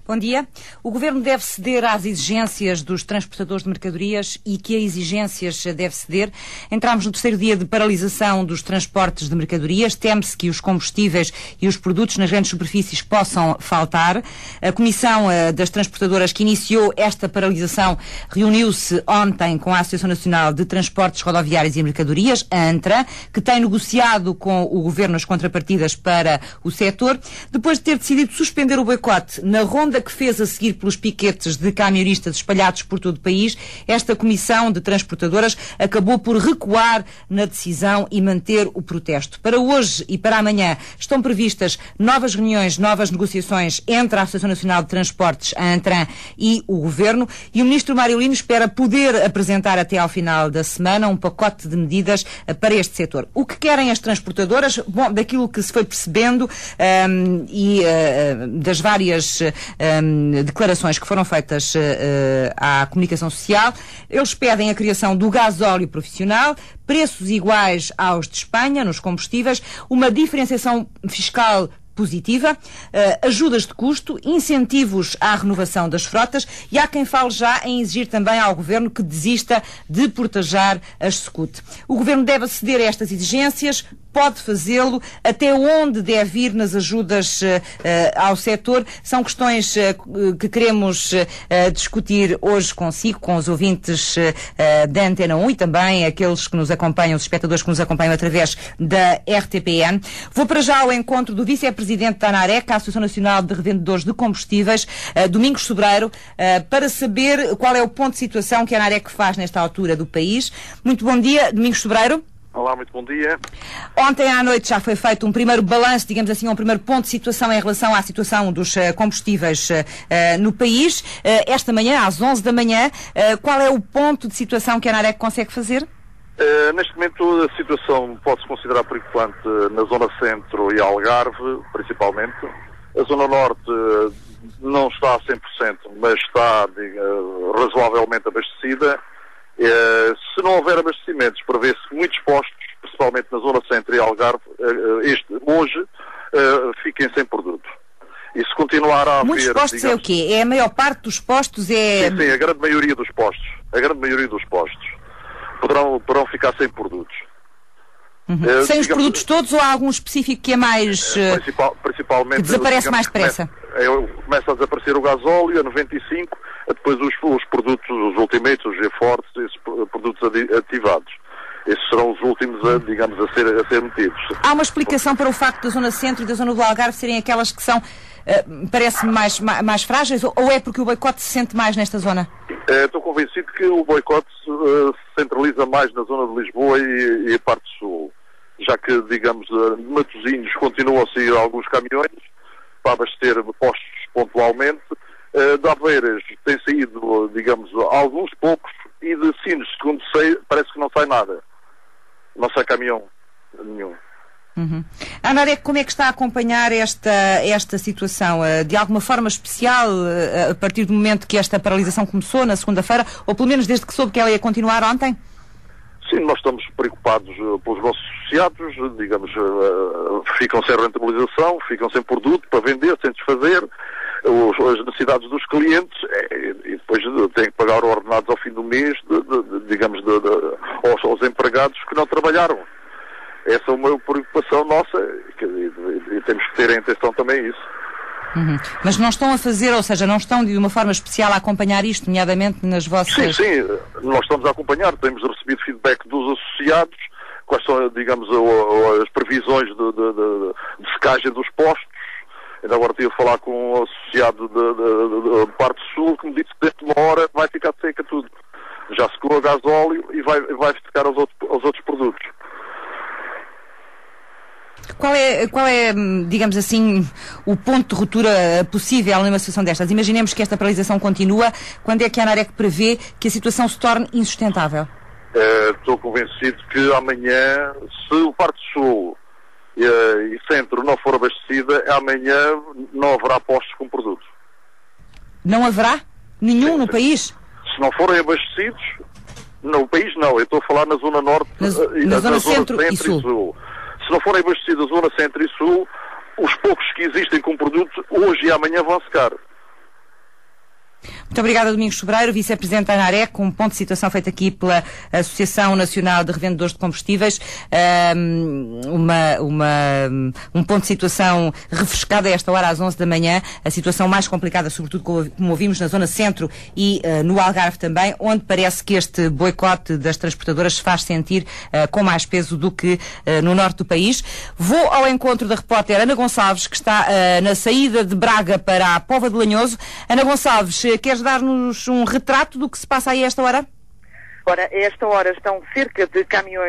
Bom dia. O Governo deve ceder às exigências dos transportadores de mercadorias e que a exigências deve ceder. Entramos no terceiro dia de paralisação dos transportes de mercadorias. Teme-se que os combustíveis e os produtos nas grandes superfícies possam faltar. A Comissão das Transportadoras que iniciou esta paralisação reuniu-se ontem com a Associação Nacional de Transportes Rodoviários e Mercadorias, a ANTRA, que tem negociado com o Governo as contrapartidas para o setor, depois de ter decidido suspender o boicote na ronda que fez a seguir pelos piquetes de camionistas espalhados por todo o país. Esta Comissão de Transportadoras acabou por recuar na decisão e manter o protesto. Para hoje e para amanhã estão previstas novas reuniões, novas negociações entre a Associação Nacional de Transportes, a ANTRAN, e o Governo, e o Ministro Mário Lino espera poder apresentar até ao final da semana um pacote de medidas para este setor. O que querem as transportadoras? Bom, daquilo que se foi percebendo das várias declarações que foram feitas à comunicação social, eles pedem a criação do gasóleo profissional, preços iguais aos de Espanha nos combustíveis, uma diferenciação fiscal positiva, ajudas de custo, incentivos à renovação das frotas, e há quem fale já em exigir também ao Governo que desista de portajar as SCUT. O Governo deve aceder a estas exigências, pode fazê-lo, até onde deve ir nas ajudas ao setor. São questões que queremos discutir hoje consigo, com os ouvintes da Antena 1 e também aqueles que nos acompanham, os espectadores que nos acompanham através da RTPN. Vou para já ao encontro do vice-presidente da ANAREC, a Associação Nacional de Revendedores de Combustíveis, Domingos Sobreiro, para saber qual é o ponto de situação que a ANAREC faz nesta altura do país. Muito bom dia, Domingos Sobreiro. Olá, muito bom dia. Ontem à noite já foi feito um primeiro balanço, digamos assim, um primeiro ponto de situação em relação à situação dos combustíveis no país. Esta manhã, às 11 da manhã, qual é o ponto de situação que a ANAREC consegue fazer? Neste momento a situação pode-se considerar preocupante na zona centro e Algarve, principalmente. A zona norte não está a 100%, mas está razoavelmente abastecida. Se não houver abastecimentos, prevê-se muitos postos, principalmente na zona centro e Algarve, hoje fiquem sem produto. E se continuar a haver... Muitos postos, digamos, é o quê? É a maior parte dos postos? Sim, a grande maioria dos postos. A grande maioria dos postos poderão ficar sem produtos. Uhum. Sem os produtos todos, ou há algum específico que é mais... principalmente... que desaparece mais depressa? Começa a desaparecer o gasóleo, a 95, depois os produtos, os ultimates, os G-Force, esses produtos ativados. Esses serão os últimos, digamos, a ser metidos. Há uma explicação para o facto da zona centro e da zona do Algarve serem aquelas que são, parece-me, mais frágeis, ou é porque o boicote se sente mais nesta zona? Estou convencido que o boicote se centraliza mais na zona de Lisboa e a parte sul, já que, digamos, de Matosinhos continuam a sair alguns caminhões para abastecer postos pontualmente. De Aveiras tem saído, digamos, alguns poucos, e de Sines, segundo sei, parece que não sai nada. Não sai caminhão nenhum. Uhum. A ANAREC, como é que está a acompanhar esta situação? De alguma forma especial, a partir do momento que esta paralisação começou, na segunda-feira, ou pelo menos desde que soube que ela ia continuar ontem? Sim, nós estamos preocupados pelos nossos associados, digamos, ficam sem rentabilização, ficam sem produto para vender, sem desfazer, as necessidades dos clientes, e depois têm que pagar ordenados ao fim do mês, digamos, aos empregados que não trabalharam. Essa é uma preocupação nossa, e temos que ter em atenção também isso. Uhum. Mas não estão a fazer, ou seja, não estão de uma forma especial a acompanhar isto, nomeadamente nas vossas... Sim, nós estamos a acompanhar, temos recebido feedback dos associados, quais são, digamos, as previsões de secagem dos postos. Ainda agora estive a falar com um associado da parte sul que me disse que dentro de uma hora vai ficar seca tudo. Já secou a gasóleo e vai secar aos outros produtos. Qual é, digamos assim, o ponto de ruptura possível numa situação destas? Imaginemos que esta paralisação continua. Quando é que a ANAREC prevê que a situação se torne insustentável? Estou convencido que amanhã, se o parte sul e centro não for abastecida, amanhã não haverá postos com produtos. Não haverá? Nenhum no país? Se não forem abastecidos, no país não. Eu estou a falar na zona norte, na zona centro e sul. Se não forem abastecidos a zona centro e sul, os poucos que existem com produtos, hoje e amanhã vão secar. Muito obrigada, Domingos Sobreiro, vice-presidente da ANAREC, um ponto de situação feito aqui pela Associação Nacional de Revendedores de Combustíveis, um ponto de situação refrescado a esta hora às 11 da manhã, a situação mais complicada, sobretudo como ouvimos na zona centro e no Algarve também, onde parece que este boicote das transportadoras se faz sentir com mais peso do que no norte do país. Vou ao encontro da repórter Ana Gonçalves, que está na saída de Braga para a Póvoa de Lanhoso. Ana Gonçalves, queres dar-nos um retrato do que se passa aí a esta hora? Ora, a esta hora estão cerca de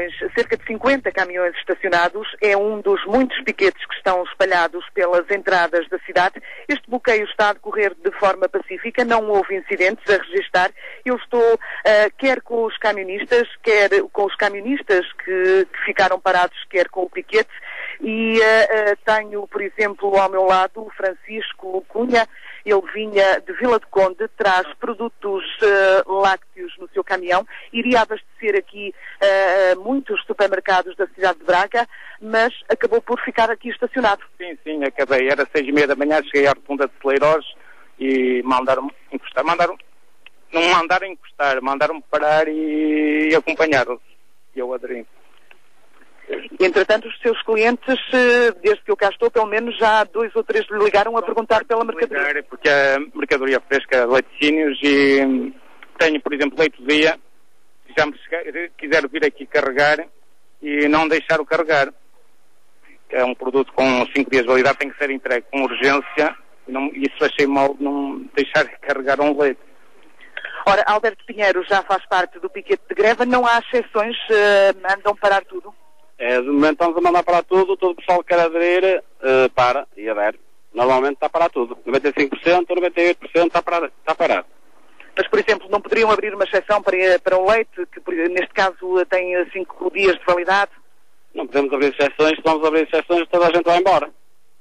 50 caminhões estacionados. É um dos muitos piquetes que estão espalhados pelas entradas da cidade. Este bloqueio está a decorrer de forma pacífica, não houve incidentes a registrar. Eu estou, quer com os camionistas, quer com os camionistas que ficaram parados, quer com o piquete. E tenho, por exemplo, ao meu lado o Francisco Cunha. Ele vinha de Vila de Conde, traz produtos lácteos no seu caminhão, iria abastecer aqui muitos supermercados da cidade de Braga, mas acabou por ficar aqui estacionado. Sim, acabei. Era 6h30 da manhã, cheguei à rotunda de Celeiros e mandaram-me encostar. Não me mandaram encostar, mandaram-me parar e acompanhar-os. E eu aderi. Entretanto, os seus clientes, desde que eu cá estou, pelo menos já 2 ou 3 lhe ligaram a perguntar pela mercadoria. Porque a mercadoria fresca, laticínios, e tenho, por exemplo, leite do dia, já me quiser vir aqui carregar e não deixar o carregar. É um produto com 5 dias de validade, tem que ser entregue com urgência, e isso achei mal não deixar carregar um leite. Ora, Alberto Pinheiro já faz parte do piquete de greve, não há exceções, mandam parar tudo? De momento estamos a mandar parar tudo, todo o pessoal que quer aderir, para e adere. Normalmente está a parar tudo. 95%, 98% está parado. Mas, por exemplo, não poderiam abrir uma exceção para o leite, que neste caso tem 5 dias de validade? Não podemos abrir exceções, se vamos abrir exceções toda a gente vai embora.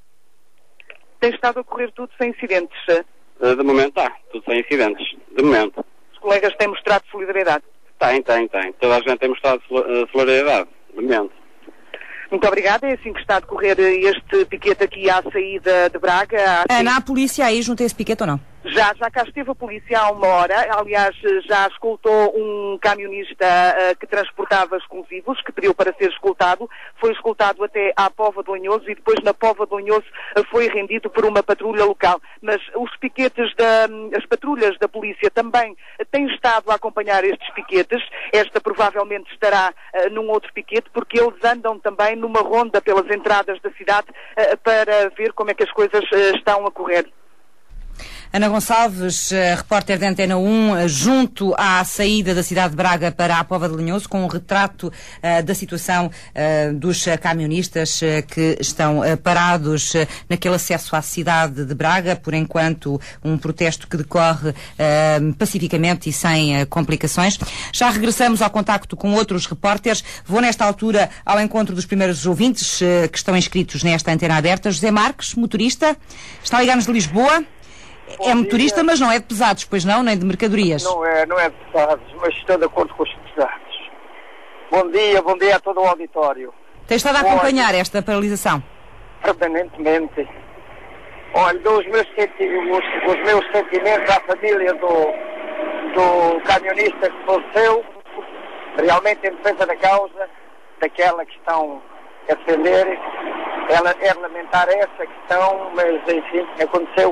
Tem estado a correr tudo sem incidentes? De momento está, tudo sem incidentes, de momento. Os colegas têm mostrado solidariedade? Tem. Toda a gente tem mostrado solidariedade, de momento. Muito obrigada. É assim que está a decorrer este piquete aqui à saída de Braga. Ana, a polícia aí junto a esse piquete ou não? Já cá esteve a polícia há 1 hora. Aliás, já escoltou um camionista que transportava explosivos, que pediu para ser escoltado. Foi escoltado até à Póvoa de Lanhoso e depois na Póvoa de Lanhoso foi rendido por uma patrulha local. Mas os piquetes as patrulhas da polícia também têm estado a acompanhar estes piquetes. Esta provavelmente estará num outro piquete, porque eles andam também numa ronda pelas entradas da cidade para ver como é que as coisas estão a correr. Ana Gonçalves, repórter da Antena 1, junto à saída da cidade de Braga para a Póvoa de Lanhoso, com um retrato da situação dos camionistas que estão parados naquele acesso à cidade de Braga, por enquanto um protesto que decorre pacificamente e sem complicações. Já regressamos ao contacto com outros repórteres. Vou nesta altura ao encontro dos primeiros ouvintes que estão inscritos nesta antena aberta. José Marques, motorista, está a ligar-nos de Lisboa. É motorista, mas não é de pesados, pois não? Nem de mercadorias? Não é de pesados, mas estou de acordo com os pesados. Bom dia a todo o auditório. Tem estado a acompanhar esta paralisação? Permanentemente. Olha, dou os meus sentimentos à família do camionista que faleceu, realmente em defesa da causa, daquela que estão a defender. É lamentar essa questão, mas enfim, aconteceu.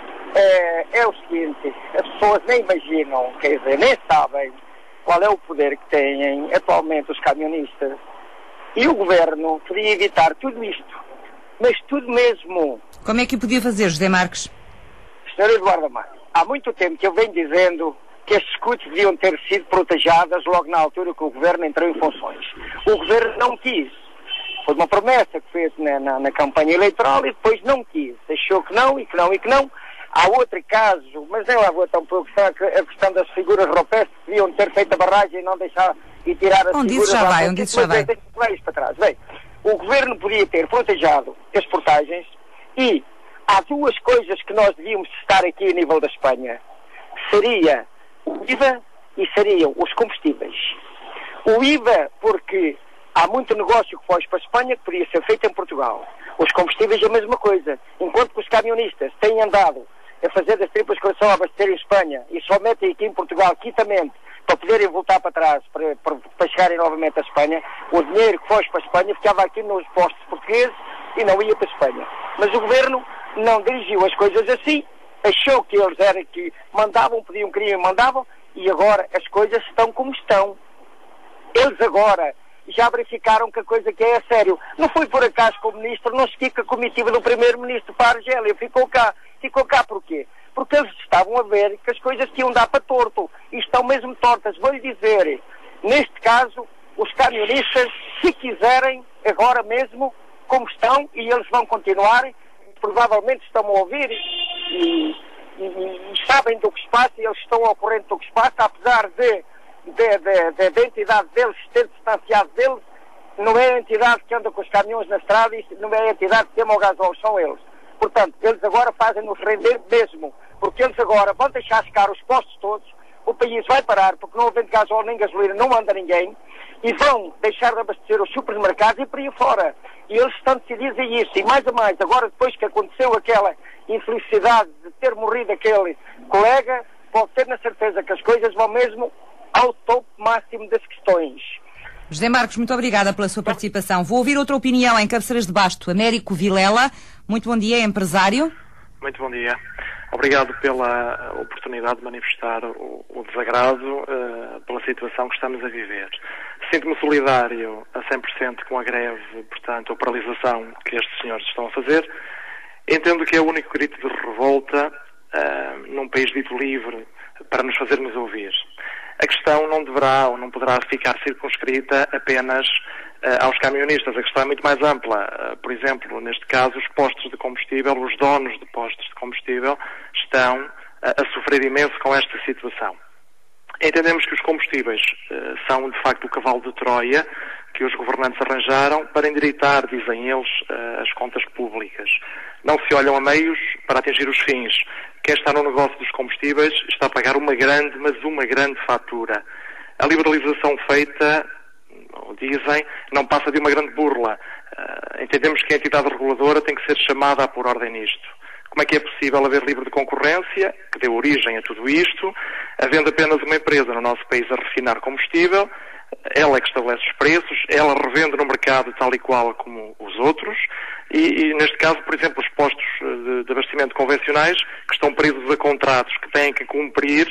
É o seguinte, as pessoas nem imaginam, quer dizer, nem sabem qual é o poder que têm atualmente os camionistas. E o governo podia evitar tudo isto, mas tudo mesmo. Como é que o podia fazer, José Marques? Sr. Eduardo Amado, há muito tempo que eu venho dizendo que estes escudos deviam ter sido protegidas logo na altura que o governo entrou em funções. O governo não quis. Foi uma promessa que fez na campanha eleitoral e depois não quis. Achou que não. Há outro caso, mas nem lá vou tão pouco, a questão das figuras rupestres que deviam ter feito a barragem e não deixar e tirar as figuras. Onde isso já vai? Vai para trás. Bem, o governo podia ter protegido as portagens e há 2 coisas que nós devíamos estar aqui a nível da Espanha. Seria o IVA e seriam os combustíveis. O IVA porque há muito negócio que foge para a Espanha que podia ser feito em Portugal. Os combustíveis é a mesma coisa. Enquanto que os camionistas têm andado a fazer das tripas coração a abastecer em Espanha e só metem aqui em Portugal quitamente para poderem voltar para trás, para chegarem novamente à Espanha, o dinheiro que foge para a Espanha ficava aqui nos postos portugueses e não ia para a Espanha. Mas o governo não dirigiu as coisas assim, achou que eles eram que mandavam, pediam, queriam e mandavam, e agora as coisas estão como estão. Eles agora já verificaram que a coisa que é sério. Não foi por acaso que o ministro não seguiu com a comitiva do primeiro-ministro para a Argélia, ficou cá. Ficou cá porquê? Porque eles estavam a ver que as coisas que iam dar para torto, e estão mesmo tortas. Vou-lhe dizer, neste caso, os camionistas, se quiserem, agora mesmo, como estão, e eles vão continuar, provavelmente estão a ouvir e sabem do que se passa, e eles estão ao corrente do que se passa, apesar da entidade deles ter distanciado deles, não é a entidade que anda com os caminhões na estrada, e não é a entidade que queima o gasóleo, são eles. Portanto, eles agora fazem-nos render mesmo, porque eles agora vão deixar secar os postos todos, o país vai parar, porque não havendo gasóleo nem gasolina, não anda ninguém, e vão deixar de abastecer os supermercados e por aí fora. E eles estão decididos a isso. E mais a mais, agora depois que aconteceu aquela infelicidade de ter morrido aquele colega, pode ter na certeza que as coisas vão mesmo ao topo máximo das questões. José Marcos, muito obrigada pela sua participação. Vou ouvir outra opinião em Cabeceiras de Basto. Américo Vilela, muito bom dia, empresário. Muito bom dia. Obrigado pela oportunidade de manifestar o desagrado pela situação que estamos a viver. Sinto-me solidário a 100% com a greve, portanto, a paralisação que estes senhores estão a fazer. Entendo que é o único grito de revolta num país dito livre para nos fazermos ouvir. A questão não deverá ou não poderá ficar circunscrita apenas aos camionistas. A questão é muito mais ampla. Por exemplo, neste caso, os postos de combustível, os donos de postos de combustível estão a sofrer imenso com esta situação. Entendemos que os combustíveis são, de facto, o cavalo de Troia que os governantes arranjaram para endireitar, dizem eles, as contas públicas. Não se olham a meios para atingir os fins. Quem está no negócio dos combustíveis está a pagar uma grande fatura. A liberalização feita, dizem, não passa de uma grande burla. Entendemos que a entidade reguladora tem que ser chamada a pôr ordem nisto. Como é que é possível haver livre de concorrência, que deu origem a tudo isto, havendo apenas uma empresa no nosso país a refinar combustível, ela é que estabelece os preços, ela revende no mercado tal e qual como os outros, e neste caso, por exemplo, os postos de abastecimento convencionais, que estão presos a contratos que têm que cumprir,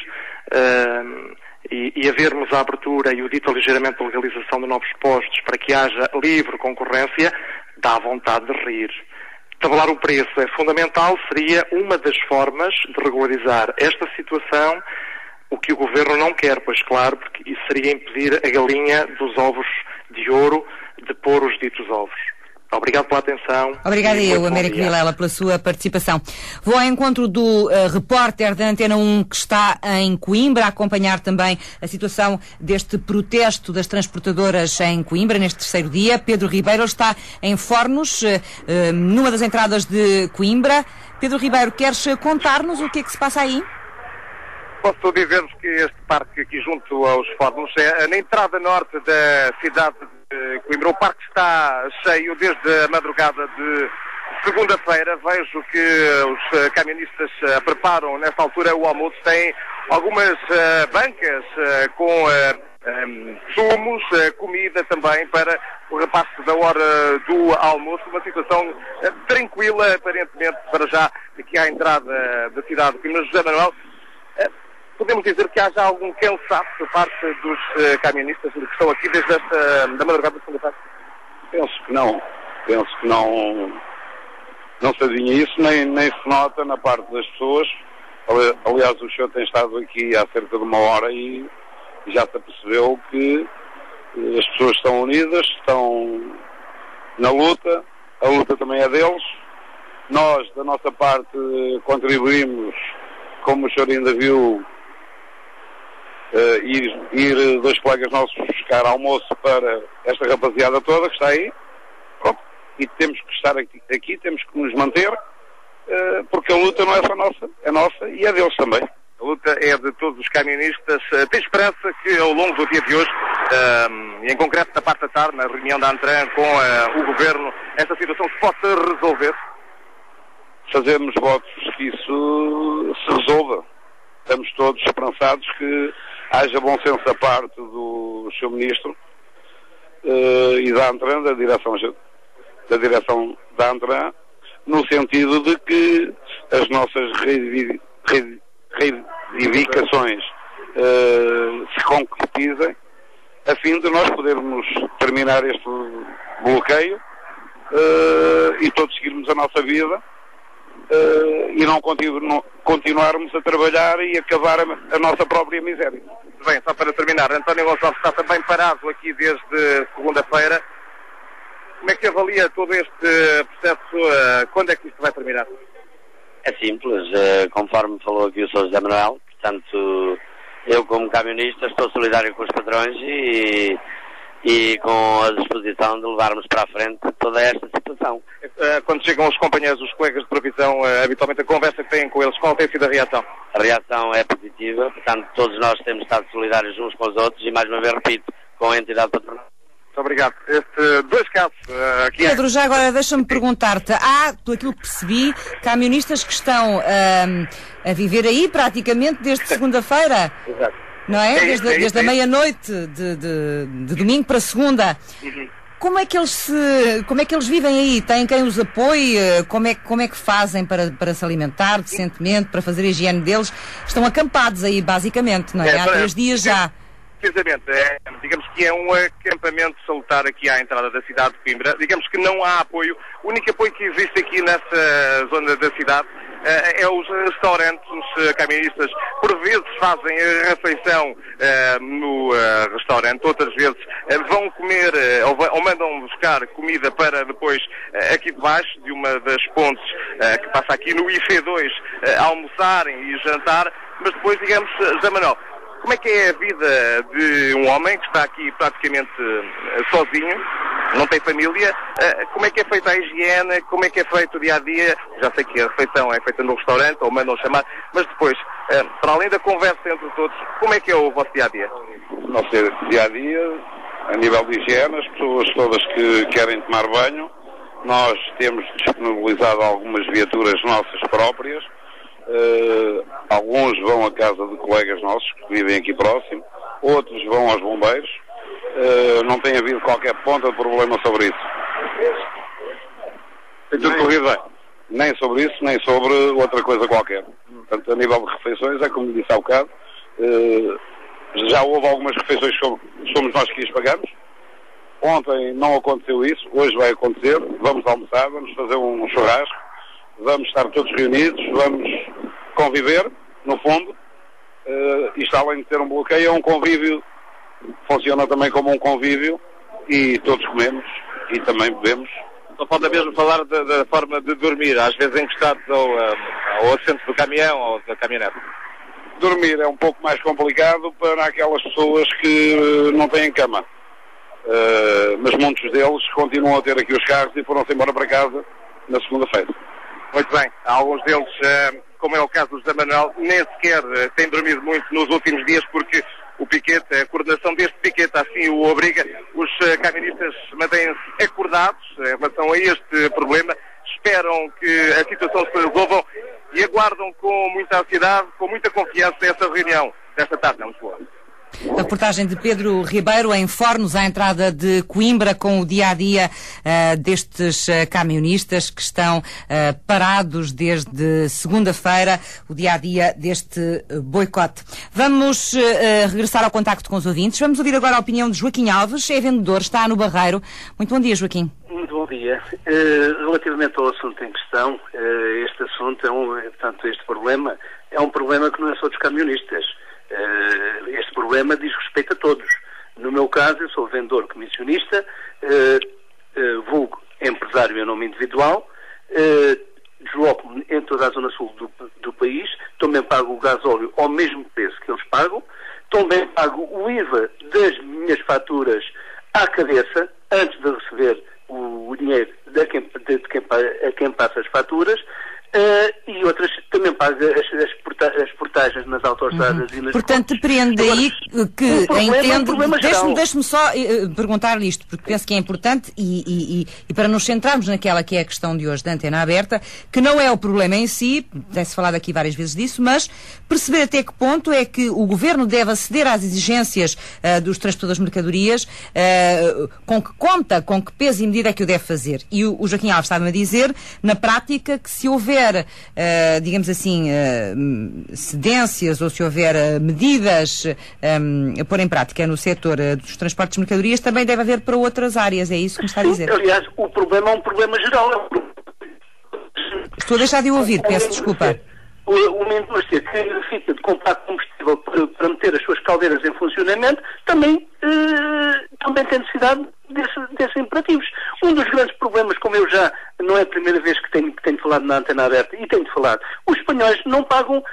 e havermos a abertura e o dito ligeiramente de legalização de novos postos para que haja livre concorrência, dá vontade de rir. Tabelar o preço é fundamental, seria uma das formas de regularizar esta situação, o que o Governo não quer, pois claro, porque isso seria impedir a galinha dos ovos de ouro de pôr os ditos ovos. Obrigado pela atenção. Obrigada eu, Américo Vilela, pela sua participação. Vou ao encontro do repórter da Antena 1 que está em Coimbra, a acompanhar também a situação deste protesto das transportadoras em Coimbra, neste terceiro dia. Pedro Ribeiro está em Fornos, numa das entradas de Coimbra. Pedro Ribeiro, queres contar-nos o que é que se passa aí? Posso dizer-vos que este parque aqui junto aos Fornos é na entrada norte da cidade de Coimbra. O parque está cheio desde a madrugada de segunda-feira. Vejo que os camionistas preparam nesta altura o almoço. Tem algumas bancas com sumos, comida também para o repasse da hora do almoço. Uma situação tranquila, aparentemente, para já aqui à entrada da cidade de Coimbra. José Manuel, podemos dizer que haja algum cansaço por parte dos camionistas que estão aqui desde da madrugada de segunda-feira? Penso que não. Penso que não se adivinha isso, nem se nota na parte das pessoas. Aliás, o senhor tem estado aqui há cerca de uma hora e já se percebeu que as pessoas estão unidas, estão na luta, a luta também é deles. Nós, da nossa parte, contribuímos, como o senhor ainda viu, ir dois colegas nossos buscar almoço para esta rapaziada toda que está aí. Pronto. E temos que estar aqui, temos que nos manter, porque a luta não é só nossa, é nossa e é deles também. A luta é de todos os camionistas. Tem esperança que ao longo do dia de hoje, em concreto na parte da tarde, na reunião da ANTRAN com o Governo, esta situação se possa resolver? fazemos votos que isso se resolva. Estamos todos esperançados que haja bom senso da parte do Sr. Ministro e da ANTRAN, da direção da ANTRAN, no sentido de que as nossas reivindicações se concretizem, a fim de nós podermos terminar este bloqueio e todos seguirmos a nossa vida e não continuarmos a trabalhar e acabar a nossa própria miséria. Bem, só para terminar, António Gonçalves está também parado aqui desde segunda-feira. Como é que avalia todo este processo? Quando é que isto vai terminar? É simples, conforme falou aqui o Sr. José Manuel, portanto, eu como camionista estou solidário com os patrões e com a disposição de levarmos para a frente toda esta situação. Quando chegam os companheiros, os colegas de provisão, habitualmente a conversa que têm com eles, qual tem sido a reação? A reação é positiva, portanto, todos nós temos estado solidários uns com os outros e, mais uma vez, repito, com a entidade patronal. Muito obrigado. Dois casos aqui. Pedro, já agora deixa-me perguntar-te, há, do aquilo que percebi, camionistas que estão a viver aí praticamente desde segunda-feira. Exato. Não é? Desde a meia-noite de domingo para segunda. Uhum. Como é que eles vivem aí? Têm quem os apoie? Como é que fazem para se alimentar decentemente, para fazer a higiene deles? Estão acampados aí, basicamente, não é? Há 3 dias já. Precisamente, digamos que é um acampamento salutar aqui à entrada da cidade de Coimbra. Digamos que não há apoio. O único apoio que existe aqui nessa zona da cidade é os restaurantes. Os camionistas por vezes fazem a refeição no restaurante, outras vezes vão comer ou mandam buscar comida para depois aqui debaixo de uma das pontes que passa aqui no IC2 almoçarem e jantar, mas depois, digamos, José Manuel, como é que é a vida de um homem que está aqui praticamente sozinho, não tem família? Como é que é feita a higiene? Como é que é feito o dia-a-dia? Já sei que a refeição é feita no restaurante, ou mandam chamar, mas depois, para além da conversa entre todos, como é que é o vosso dia-a-dia? O nosso dia-a-dia, a nível de higiene, as pessoas todas que querem tomar banho, nós temos disponibilizado algumas viaturas nossas próprias. Alguns vão à casa de colegas nossos que vivem aqui próximo, outros vão aos bombeiros. Não tem havido qualquer ponta de problema sobre isso. Tem tudo corrido bem? Nem sobre isso, nem sobre outra coisa qualquer. Portanto, a nível de refeições, é como disse há bocado, já houve algumas refeições que somos nós que as pagamos. Ontem não aconteceu isso, hoje vai acontecer. Vamos almoçar, vamos fazer um churrasco, vamos estar todos reunidos, vamos conviver, no fundo. Isto, além de ter um bloqueio, é um convívio, funciona também como um convívio, e todos comemos e também bebemos. Só falta mesmo falar da forma de dormir, às vezes encostados ao assento do caminhão ou da caminhonete. Dormir é um pouco mais complicado para aquelas pessoas que não têm cama. Mas muitos deles continuam a ter aqui os carros e foram-se embora para casa na segunda-feira. Muito bem, alguns deles, como é o caso do José Manuel, nem sequer têm dormido muito nos últimos dias, porque o piquete, a coordenação deste piquete assim o obriga. Os camionistas mantêm-se acordados em relação a este problema, esperam que a situação se resolva e aguardam com muita ansiedade, com muita confiança essa reunião desta tarde em Lisboa. A reportagem de Pedro Ribeiro em Fornos, à entrada de Coimbra, com o dia-a-dia destes camionistas que estão parados desde segunda-feira, o dia-a-dia deste boicote. Vamos regressar ao contacto com os ouvintes. Vamos ouvir agora a opinião de Joaquim Alves, é vendedor, está no Barreiro. Muito bom dia, Joaquim. Muito bom dia. Relativamente ao assunto em questão, este assunto portanto, este problema é um problema que não é só dos camionistas. Este problema diz respeito a todos. No meu caso, eu sou vendedor comissionista, vulgo empresário em nome individual, desloco-me em toda a zona sul do país, também pago o gasóleo ao mesmo preço que eles pagam, também pago o IVA das minhas faturas à cabeça, antes de receber o dinheiro a quem passa as faturas, e outras também pago as portagens nas autoestradas e nas Portanto, pontes. depende daí que entende... Deixe-me só perguntar-lhe isto, porque penso que é importante e para nos centrarmos naquela que é a questão de hoje da antena aberta, que não é o problema em si, tem-se falado aqui várias vezes disso, mas perceber até que ponto é que o Governo deve aceder às exigências dos transportadores de mercadorias, com que conta, com que peso e medida é que o deve fazer. E o Joaquim Alves estava-me a dizer, na prática, que se houver, digamos assim, cedências ou se houver medidas a pôr em prática no setor dos transportes de mercadorias, também deve haver para outras áreas. É isso que me está a dizer? Aliás, o problema é um problema geral. Estou a deixar de ouvir, peço desculpa. Uma indústria que necessita de comprar combustível para meter as suas caldeiras em funcionamento também tem necessidade desses imperativos. Um dos grandes problemas, como eu já não é a primeira vez que tenho falado na antena aberta e tenho falado, os espanhóis não pagam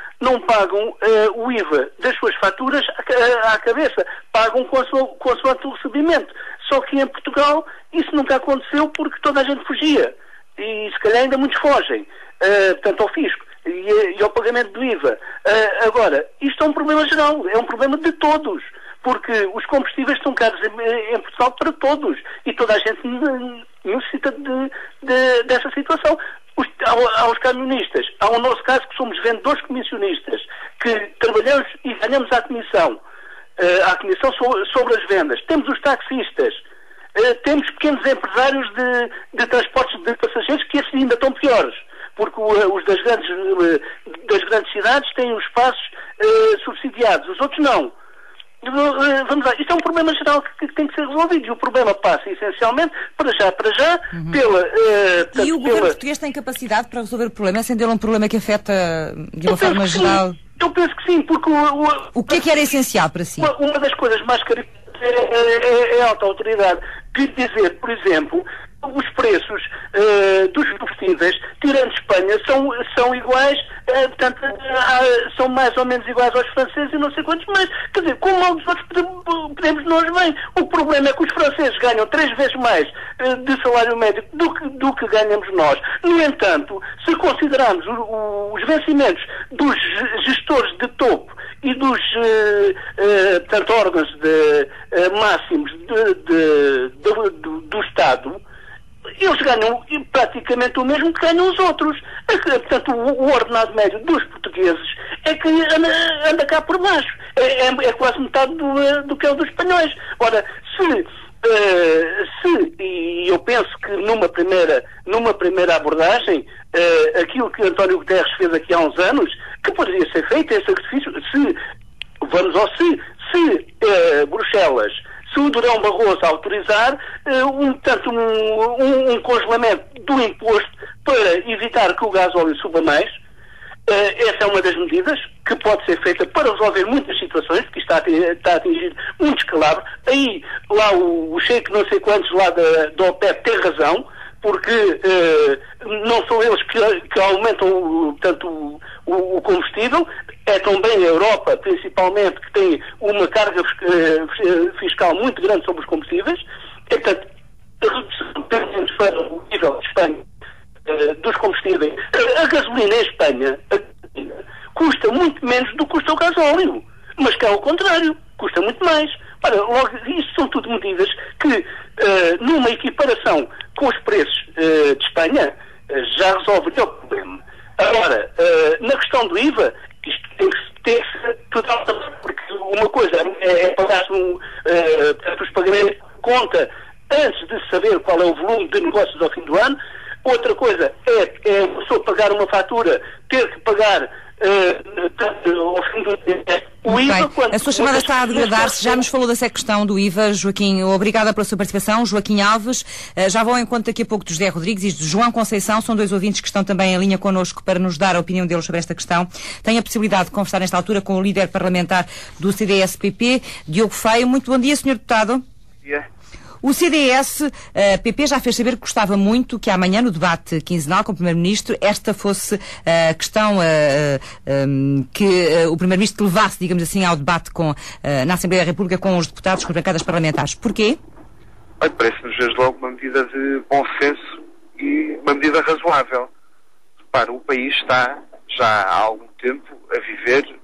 o IVA das suas faturas à cabeça, pagam consoante o recebimento. Só que em Portugal isso nunca aconteceu porque toda a gente fugia e se calhar ainda muitos fogem, portanto ao fisco e ao pagamento do IVA. Agora, isto é um problema geral, é um problema de todos, porque os combustíveis estão caros em Portugal para todos e toda a gente necessita dessa situação. Aos camionistas, há o nosso caso que somos vendedores comissionistas, que trabalhamos e ganhamos a comissão sobre as vendas. Temos os taxistas, temos pequenos empresários de transportes de passageiros que esses ainda estão piores, porque os das grandes cidades têm os espaços subsidiados, os outros não. Vamos lá, isto é um problema geral que tem que ser resolvido e o problema passa essencialmente, para já, pela... E o governo português tem capacidade para resolver o problema, sendo ele um problema que afeta de uma forma geral? Eu penso que sim, porque... O que é que era essencial para si? Uma das coisas mais características é a alta autoridade. Quer dizer, por exemplo, os preços dos combustíveis, tirando Espanha, são iguais, portanto, são mais ou menos iguais aos franceses e não sei quantos mais. Quer dizer, com mal dos outros podemos nós bem. O problema é que os franceses ganham 3 vezes mais de salário médio do que ganhamos nós. No entanto, se considerarmos os vencimentos dos gestores de topo e dos portanto, órgãos máximos do Estado, eles ganham praticamente o mesmo que ganham os outros. Portanto, o ordenado médio dos portugueses é que anda cá por baixo. É quase metade do que é o dos espanhóis. Ora, e eu penso que numa primeira abordagem, aquilo que António Guterres fez aqui há uns anos, que poderia ser feito, esse sacrifício, se Bruxelas, se o Durão Barroso autorizar um congelamento do imposto para evitar que o gasóleo suba mais, essa é uma das medidas que pode ser feita para resolver muitas situações, porque está a atingir muito descalabro. Aí, lá o Sheik não sei quantos lá da OPEP tem razão, porque não são eles que aumentam portanto, o combustível, é também a Europa, principalmente, que tem uma carga fiscal muito grande sobre os combustíveis, portanto, a redução para o nível de Espanha dos combustíveis. A gasolina em Espanha custa muito menos do que custa o gasóleo, mas que é ao contrário, custa muito mais. Ora, logo, isto são tudo medidas que, numa equiparação com os preços de Espanha, já resolveria o problema. Agora, na questão do IVA, isto tem que ser totalmente, porque uma coisa é pagar os pagamentos de conta antes de saber qual é o volume de negócios ao fim do ano. Outra coisa é a pessoa pagar uma fatura, ter que pagar ao fim do o IVA. A sua chamada está a degradar-se. Já nos falou dessa questão do IVA, Joaquim. Obrigada pela sua participação. Joaquim Alves. Já vou ao encontro daqui a pouco de José Rodrigues e de João Conceição. São 2 ouvintes que estão também em linha connosco para nos dar a opinião deles sobre esta questão. Tenho a possibilidade de conversar nesta altura com o líder parlamentar do CDS-PP, Diogo Feio. Muito bom dia, Sr. Deputado. Bom dia. O CDS-PP já fez saber que gostava muito que amanhã, no debate quinzenal com o Primeiro-Ministro, esta fosse a questão que o Primeiro-Ministro levasse, digamos assim, ao debate na Assembleia da República com os deputados, com as bancadas parlamentares. Porquê? Parece-nos desde logo uma medida de bom senso e uma medida razoável. Repara, o país está já há algum tempo a viver uma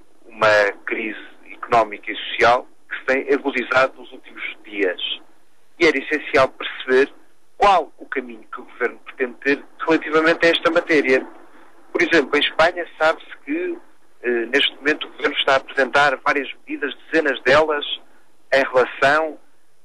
uma crise económica e social que se tem agudizado nos últimos dias. E era essencial perceber qual o caminho que o Governo pretende ter relativamente a esta matéria. Por exemplo, em Espanha sabe-se que neste momento o Governo está a apresentar várias medidas, dezenas delas, em relação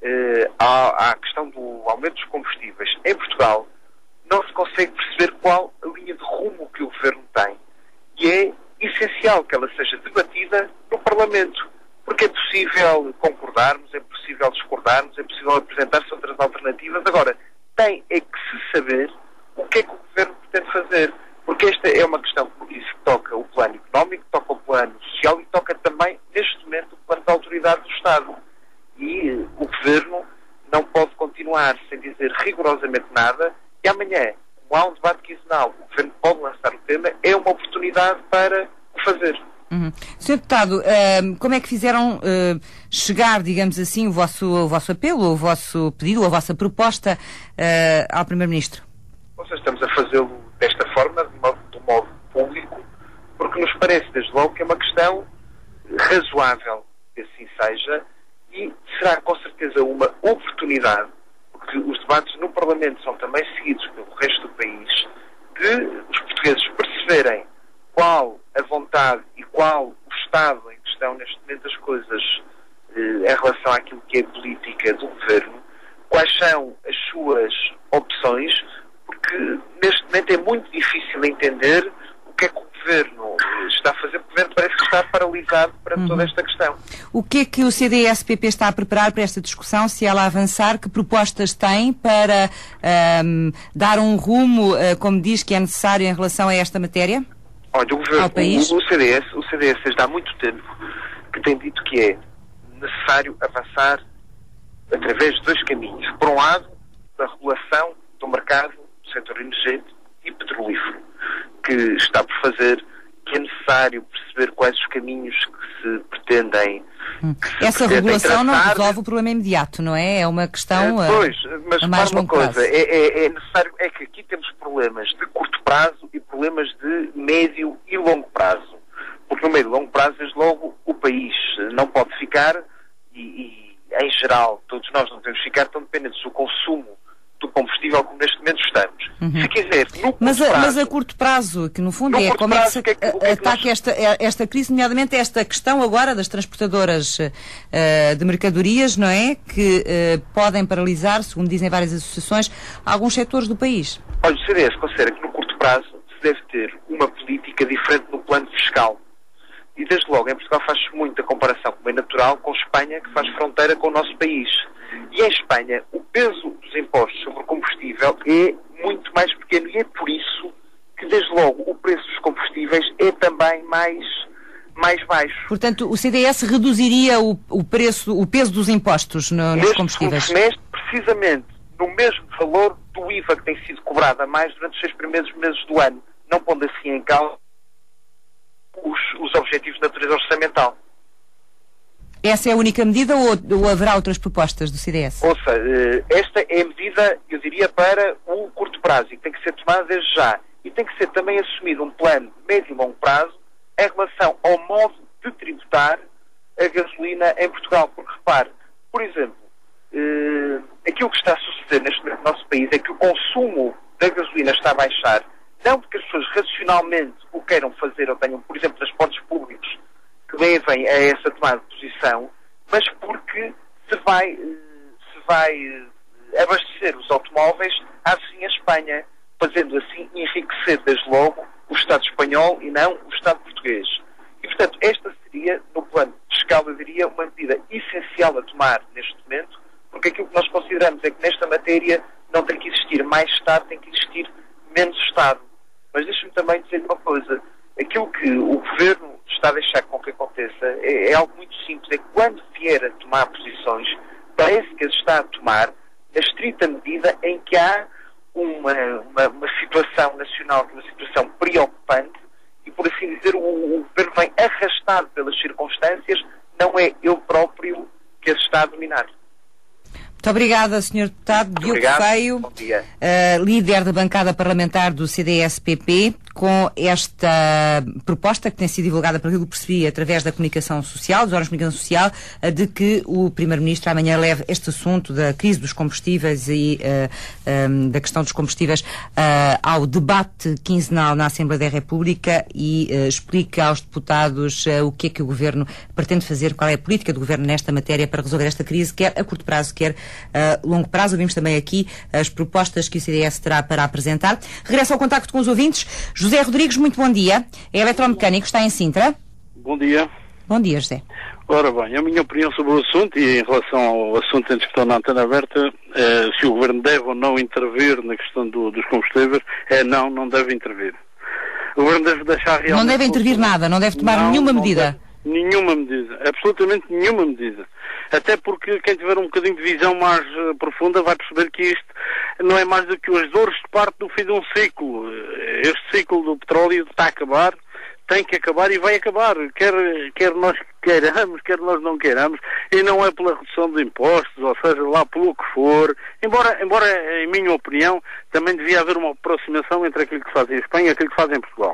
à questão do aumento dos combustíveis. Em Portugal não se consegue perceber qual a linha de rumo que o Governo tem. E é essencial que ela seja debatida no Parlamento, porque é possível concordarmos, é possível discordarmos, é possível apresentar-se outras alternativas. Agora, tem é que se saber o que é que o Governo pretende fazer, porque esta é uma questão, como disse, que toca o plano económico, toca o plano social e toca também, neste momento, o plano da autoridade do Estado. E o Governo não pode continuar sem dizer rigorosamente nada, e amanhã, como há um debate quinzenal, o Governo pode lançar o tema, é uma oportunidade para o fazer. Sr. Deputado, como é que fizeram chegar, digamos assim, o vosso apelo, o vosso pedido, a vossa proposta ao Primeiro-Ministro? Nós estamos a fazê-lo desta forma, de um modo público, porque nos parece, desde logo, que é uma questão razoável que assim seja, e será com certeza uma oportunidade, porque os debates no Parlamento são também seguidos pelo resto do país, de os portugueses perceberem qual a vontade e qual o estado em que estão neste momento as coisas em relação àquilo que é a política do Governo, quais são as suas opções, porque neste momento é muito difícil entender o que é que o Governo está a fazer. O Governo parece que está paralisado para toda esta questão. O que é que o CDS-PP está a preparar para esta discussão, se ela avançar? Que propostas tem para dar um rumo, como diz, que é necessário em relação a esta matéria? Olha, o Governo, o CDS desde há muito tempo que tem dito que é necessário avançar através de dois caminhos. Por um lado, da regulação do mercado do setor energético e petrolífero, que está por fazer, que é necessário perceber quais os caminhos que se pretendem. Essa regulação não resolve o problema imediato, não é? É uma questão mas a mais longo prazo. É necessário, é que aqui temos problemas de curto prazo e problemas de médio e longo prazo. Porque no médio e longo prazo, desde logo, o país não pode ficar, e em geral, todos nós não podemos ficar tão dependentes do consumo do combustível como neste momento estamos. Se quiser, no curto prazo, mas a curto prazo, que no fundo é como é que se ataca esta crise, nomeadamente esta questão agora das transportadoras de mercadorias, não é? Que podem paralisar, segundo dizem várias associações, alguns setores do país. Olha, o CDS considera que no curto prazo se deve ter uma política diferente no plano fiscal. E desde logo, em Portugal faz-se muita comparação, como é natural, com Espanha, que faz fronteira com o nosso país. E em Espanha, o peso dos impostos sobre o combustível é muito mais pequeno, e é por isso que, desde logo, o preço dos combustíveis é também mais baixo. Portanto, o CDS reduziria o peso dos impostos nos combustíveis? Neste semestre, precisamente no mesmo valor do IVA que tem sido cobrado a mais durante os 6 primeiros meses do ano, não pondo assim em causa os objetivos de natureza orçamental. Essa é a única medida ou haverá outras propostas do CDS? Ouça, esta é a medida, eu diria, para o curto prazo e que tem que ser tomada desde já. E tem que ser também assumido um plano médio e longo prazo em relação ao modo de tributar a gasolina em Portugal. Porque, repare, por exemplo, aquilo que está a suceder neste momento no nosso país é que o consumo da gasolina está a baixar, não porque as pessoas racionalmente o queiram fazer ou tenham, por exemplo, transportes públicos que levem a essa tomada de posição, mas porque se vai abastecer os automóveis à vizinha Espanha, fazendo assim enriquecer desde logo o Estado espanhol e não o Estado português. E, portanto, esta seria, no plano fiscal, eu diria, uma medida essencial a tomar neste momento, porque aquilo que nós consideramos é que nesta matéria não tem que existir mais Estado, tem que existir menos Estado. Mas deixe-me também dizer uma coisa. Aquilo que o Governo está a deixar com que aconteça é algo muito simples. É que quando vier a tomar posições, parece que as está a tomar na estrita medida em que há uma situação nacional, uma situação preocupante, e por assim dizer, o Governo vem arrastado pelas circunstâncias, não é ele próprio que as está a dominar. Muito obrigada, Sr. Deputado. Diogo Feio, líder da bancada parlamentar do CDS-PP, com esta proposta que tem sido divulgada, pelo que eu percebi, através da comunicação social, dos órgãos de comunicação social, de que o Primeiro-Ministro amanhã leve este assunto da crise dos combustíveis e da questão dos combustíveis ao debate quinzenal na Assembleia da República e explique aos deputados o que é que o Governo pretende fazer, qual é a política do Governo nesta matéria para resolver esta crise, quer a curto prazo, quer a longo prazo. Ouvimos também aqui as propostas que o CDS terá para apresentar. Regresso ao contacto com os ouvintes. José Rodrigues, muito bom dia. É eletromecânico, está em Sintra. Bom dia. Bom dia, José. Ora bem, a minha opinião sobre o assunto e em relação ao assunto em discussão na antena aberta, se o Governo deve ou não intervir na questão dos combustíveis, não deve intervir. O Governo deve deixar realmente... Não deve intervir nada, não deve tomar nenhuma medida. Nenhuma medida, absolutamente nenhuma medida. Até porque quem tiver um bocadinho de visão mais profunda vai perceber que isto não é mais do que as dores de parte do fim de um ciclo. Este ciclo do petróleo está a acabar, tem que acabar e vai acabar, quer nós queiramos, quer nós não queiramos, e não é pela redução de impostos, ou seja, lá pelo que for, embora em minha opinião, também devia haver uma aproximação entre aquilo que se faz em Espanha e aquilo que se faz em Portugal.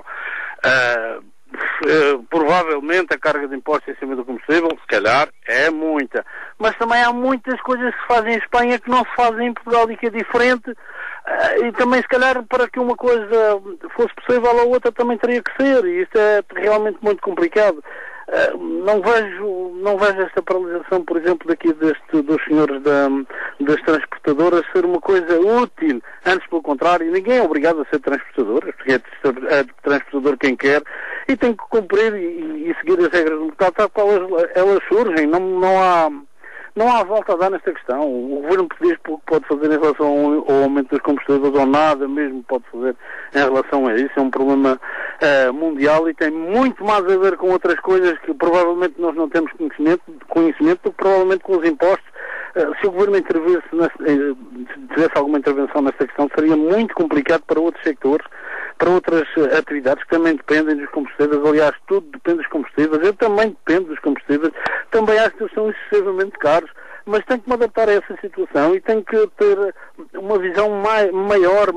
Provavelmente a carga de impostos em cima do combustível, se calhar, é muita. Mas também há muitas coisas que se fazem em Espanha que não se fazem em Portugal e que é diferente. E também, se calhar, para que uma coisa fosse possível, a outra também teria que ser. E isto é realmente muito complicado. Não vejo esta paralisação, por exemplo, daqui dos senhores das transportadoras ser uma coisa útil. Antes, pelo contrário, ninguém é obrigado a ser transportador, porque é transportador quem quer, e tem que cumprir e seguir as regras do mercado tal qual elas surgem. Não há volta a dar nesta questão. O Governo diz pouco pode fazer em relação ao aumento dos combustíveis, ou nada mesmo pode fazer em relação a isso. É um problema mundial e tem muito mais a ver com outras coisas que provavelmente nós não temos conhecimento do que provavelmente com os impostos. Se o Governo tivesse alguma intervenção nesta questão, seria muito complicado para outros sectores, para outras atividades que também dependem dos combustíveis. Aliás, tudo depende dos combustíveis. Eu também dependo dos combustíveis. Também acho que eles são excessivamente caros. Mas tenho que me adaptar a essa situação e tenho que ter uma visão maior,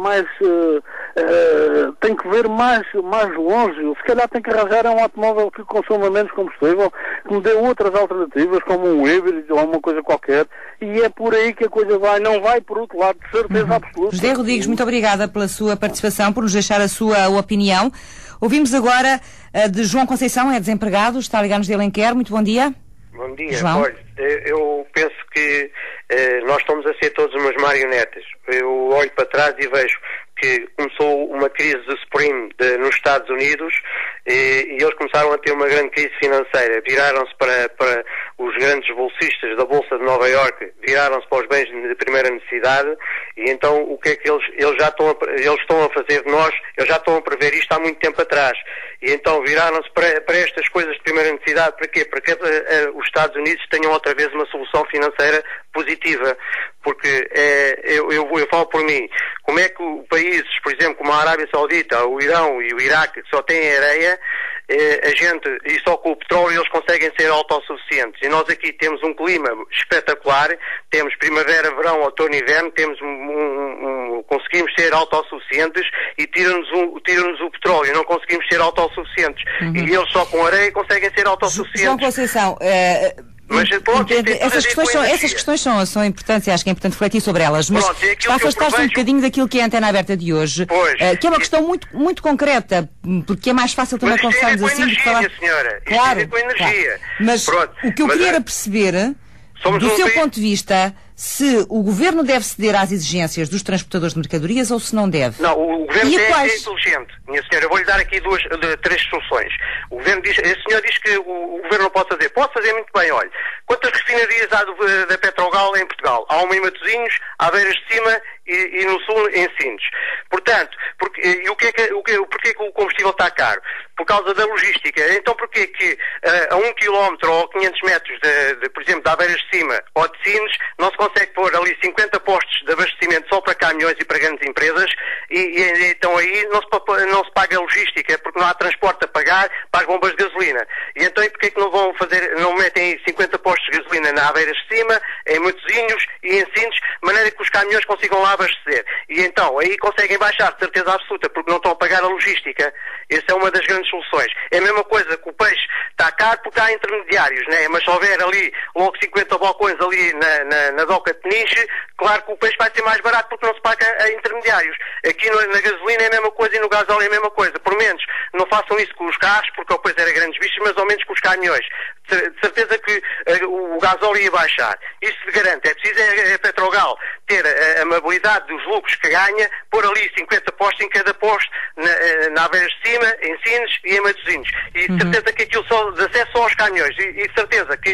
tenho que ver mais longe. Se calhar tenho que arranjar um automóvel que consuma menos combustível, que me dê outras alternativas, como um híbrido ou uma coisa qualquer, e é por aí que a coisa vai, não vai por outro lado, de certeza absoluta. José Rodrigues, muito obrigada pela sua participação, por nos deixar a sua opinião. Ouvimos agora de João Conceição, é desempregado, está a ligar-nos de Alenquer. Muito bom dia. Bom dia. João. Olha, eu penso que nós estamos a ser todos umas marionetas. Eu olho para trás e vejo que começou uma crise do subprime nos Estados Unidos e eles começaram a ter uma grande crise financeira. Viraram-se para os grandes bolsistas da Bolsa de Nova Iorque, viraram-se para os bens de primeira necessidade e então o que é que eles estão a fazer de nós? Eles já estão a prever isto há muito tempo atrás. E então viraram-se para estas coisas de primeira necessidade. Para quê? Para que os Estados Unidos tenham outra vez uma solução financeira positiva. Porque eu falo por mim, como é que países, por exemplo, como a Arábia Saudita, o Irão e o Iraque, que só têm areia, e só com o petróleo eles conseguem ser autossuficientes. E nós aqui temos um clima espetacular, temos primavera, verão, outono e inverno, conseguimos ser autossuficientes e tira-nos o petróleo, não conseguimos ser autossuficientes. E eles só com areia conseguem ser autossuficientes. João Conceição, mas, pronto, essas questões são importantes e acho que é importante refletir sobre elas, mas está a afastar-se um bocadinho daquilo que é a antena aberta de hoje, que é uma questão muito, muito concreta, porque é mais fácil também conversarmos assim do que falar... Senhora. Claro, com energia. Claro. Mas pronto, o que eu queria era perceber, do seu ponto de vista, se o Governo deve ceder às exigências dos transportadores de mercadorias ou se não deve. Não, o Governo é inteligente. Minha senhora, eu vou-lhe dar aqui três soluções. O senhor diz que o Governo não pode fazer. Pode fazer muito bem, olha. Quantas refinarias há da Petrogal em Portugal? Há uma em Matosinhos, há Beiras de Cima e no sul em Sines. Portanto, porquê que o combustível está caro? Por causa da logística. Então porquê que a 1 km ou 500 metros, por exemplo, de Aveiras de Cima ou de Sines, não se consegue pôr ali 50 postos de abastecimento só para caminhões e para grandes empresas e então aí não se paga a logística, porque não há transporte a pagar para as bombas de gasolina. E então porquê que não metem aí 50 postos de gasolina na Aveiras de Cima, em Matosinhos e em Sines, de maneira que os caminhões consigam lá abastecer. E então aí conseguem baixar, de certeza absoluta, porque não estão a pagar a logística. Essa é uma das grandes soluções. É a mesma coisa que o peixe está caro porque há intermediários, né? Mas se houver ali logo 50 balcões ali na doca de Peniche, claro que o peixe vai ser mais barato porque não se paga a intermediários. Aqui na gasolina é a mesma coisa e no gasóleo é a mesma coisa. Por menos não façam isso com os carros, porque o peixe era grandes bichos, mas ao menos com os caminhões. De certeza que o gasóleo ia baixar. Isso se garante. É preciso a Petrogal ter a amabilidade dos lucros que ganha, pôr ali 50 postos em cada posto, na Aveiras de Cima, em Sines e em Matosinhos. E de certeza que aquilo só de acesso só aos caminhões. E de certeza que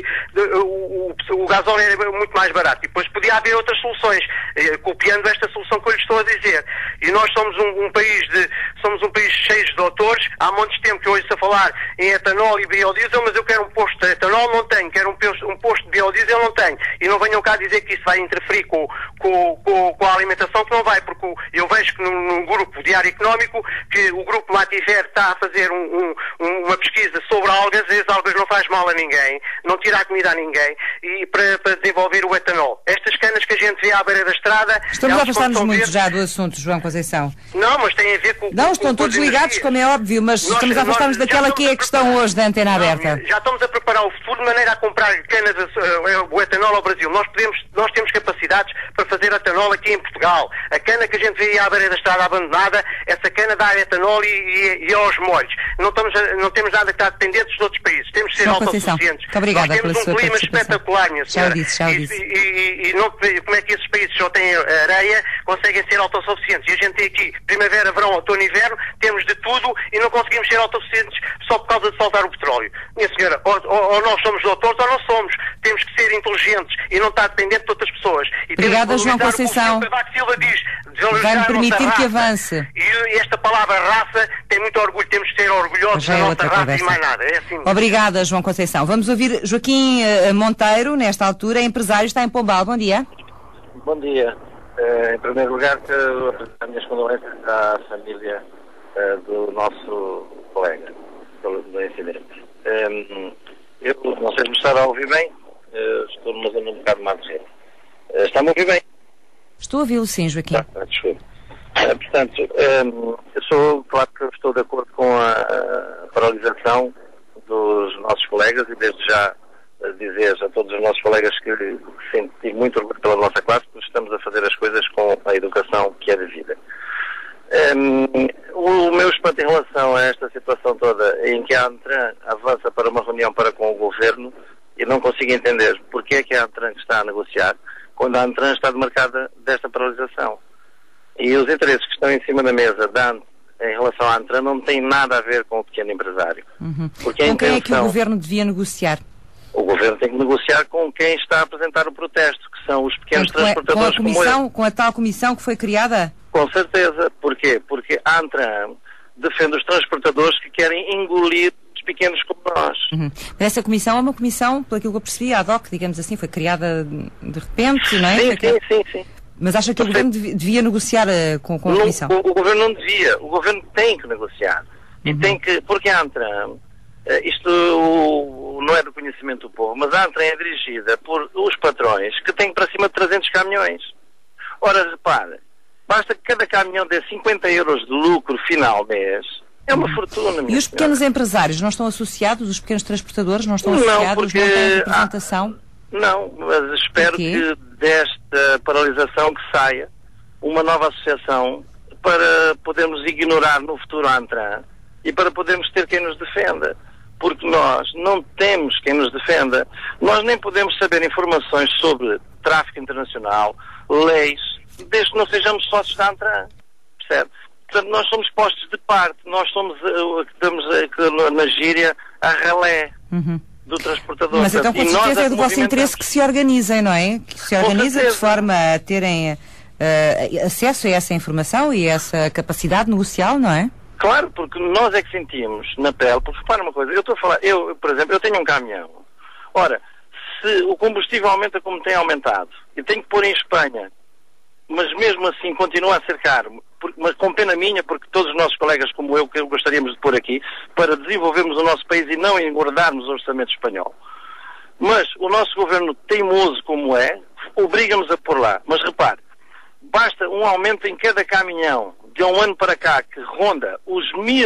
o gasóleo era muito mais barato. E depois podia haver outras soluções, copiando esta solução que eu lhe estou a dizer. E nós somos um país cheio de doutores. Há montes de tempo que eu ouço a falar em etanol e biodiesel, mas eu quero um posto de etanol, não tenho. Quero um posto de biodiesel, não tenho. E não venham cá dizer que isso vai interferir com a alimentação, que não vai, porque eu vejo que num grupo Diário Económico que o grupo Mativer está a fazer uma pesquisa sobre algas, e as algas não faz mal a ninguém, não tira a comida a ninguém, e para desenvolver o etanol. Estas canas que a gente vê à beira da estrada... Estamos a afastar-nos muito já do assunto, João Conceição. Não, mas tem a ver com... Não, estão todos ligados, como é óbvio, mas estamos a afastar-nos daquela que é a questão hoje da antena aberta. Já estamos a preparar o futuro de maneira a comprar canas, o etanol ao Brasil. Nós temos capacidades para fazer etanol aqui em Portugal. A cana que a gente vê à beira da estrada abandonada, essa cana dá etanol e aos molhos. Não temos nada que estar dependentes dos outros países. Temos que ser autossuficientes. Nós temos um clima espetacular, minha senhora. Já o disse. E como é que esses países só têm areia, conseguem ser autossuficientes? E a gente tem aqui primavera, verão, outono e inverno, temos de tudo e não conseguimos ser autossuficientes só por causa de faltar o petróleo. Minha senhora, ou nós somos doutores ou não somos. Temos que ser inteligentes e não estar dependente de outras pessoas. E obrigada, João Conceição. Silva diz, vai-me permitir que avance. E esta palavra raça tem muito orgulho, temos que ser orgulhosos da nossa raça e mais nada. É assim. Obrigada, João Conceição. Vamos ouvir Joaquim Monteiro, nesta altura, empresário, está em Pombal. Bom dia. Bom dia. Em primeiro lugar, quero apresentar minhas condolências à família do nosso colega do incidente. Eu não sei se me estará a ouvir bem, estou numa zona um bocado mais reta. Está-me a ouvir bem? Estou a ouvi-lo sim, Joaquim. Desculpe. Portanto, claro que estou de acordo com a paralisação dos nossos colegas e desde já dizer a todos os nossos colegas que senti muito orgulho pela nossa classe, porque estamos a fazer as coisas com a educação que é devida. O meu espanto em relação a esta situação toda, em que a Antran avança para uma reunião com o Governo, e não consigo entender porque é que a Antran está a negociar, quando a Antran está demarcada desta paralisação. E os interesses que estão em cima da mesa em relação à Antran não têm nada a ver com o pequeno empresário. Porque com quem é que o Governo devia negociar? O Governo tem que negociar com quem está a apresentar o protesto, que são os pequenos transportadores com a tal comissão que foi criada? Com certeza. Porquê? Porque a Antran defende os transportadores que querem engolir os pequenos como nós. Essa comissão é uma comissão, pelo que eu percebi, ad hoc, digamos assim, foi criada de repente, não é? Sim. Mas acha que o Governo devia negociar com a comissão? O Governo não devia. O Governo tem que negociar. E tem que... Porque a Antran... Isto não é do conhecimento do povo, mas a Antran é dirigida por os patrões que têm para cima de 300 caminhões. Ora, repare, basta que cada caminhão dê 50 euros de lucro final mês, é uma fortuna. E os pequenos empresários não estão associados? Os pequenos transportadores não estão associados? Não têm representação? Não, mas espero que desta paralisação que saia uma nova associação para podermos ignorar no futuro a Antran e para podermos ter quem nos defenda. Porque nós não temos quem nos defenda. Nós nem podemos saber informações sobre tráfico internacional, leis, desde que não sejamos sócios da Antran. Percebe? Portanto, nós somos postos de parte. Nós somos estamos na gíria a ralé do transportador. Mas então, com certeza, é do vosso interesse que se organizem, não é? Que se organizem de forma a terem acesso a essa informação e a essa capacidade negocial, não é? Claro, porque nós é que sentimos na pele, porque repara uma coisa, eu estou a falar, por exemplo, eu tenho um caminhão. Ora, se o combustível aumenta como tem aumentado, e tenho que pôr em Espanha, mas mesmo assim continua a ser caro, mas com pena minha, porque todos os nossos colegas como eu, que gostaríamos de pôr aqui, para desenvolvermos o nosso país e não engordarmos o orçamento espanhol. Mas o nosso governo teimoso como é, obriga-nos a pôr lá. Mas repare, basta um aumento em cada caminhão de um ano para cá que ronda os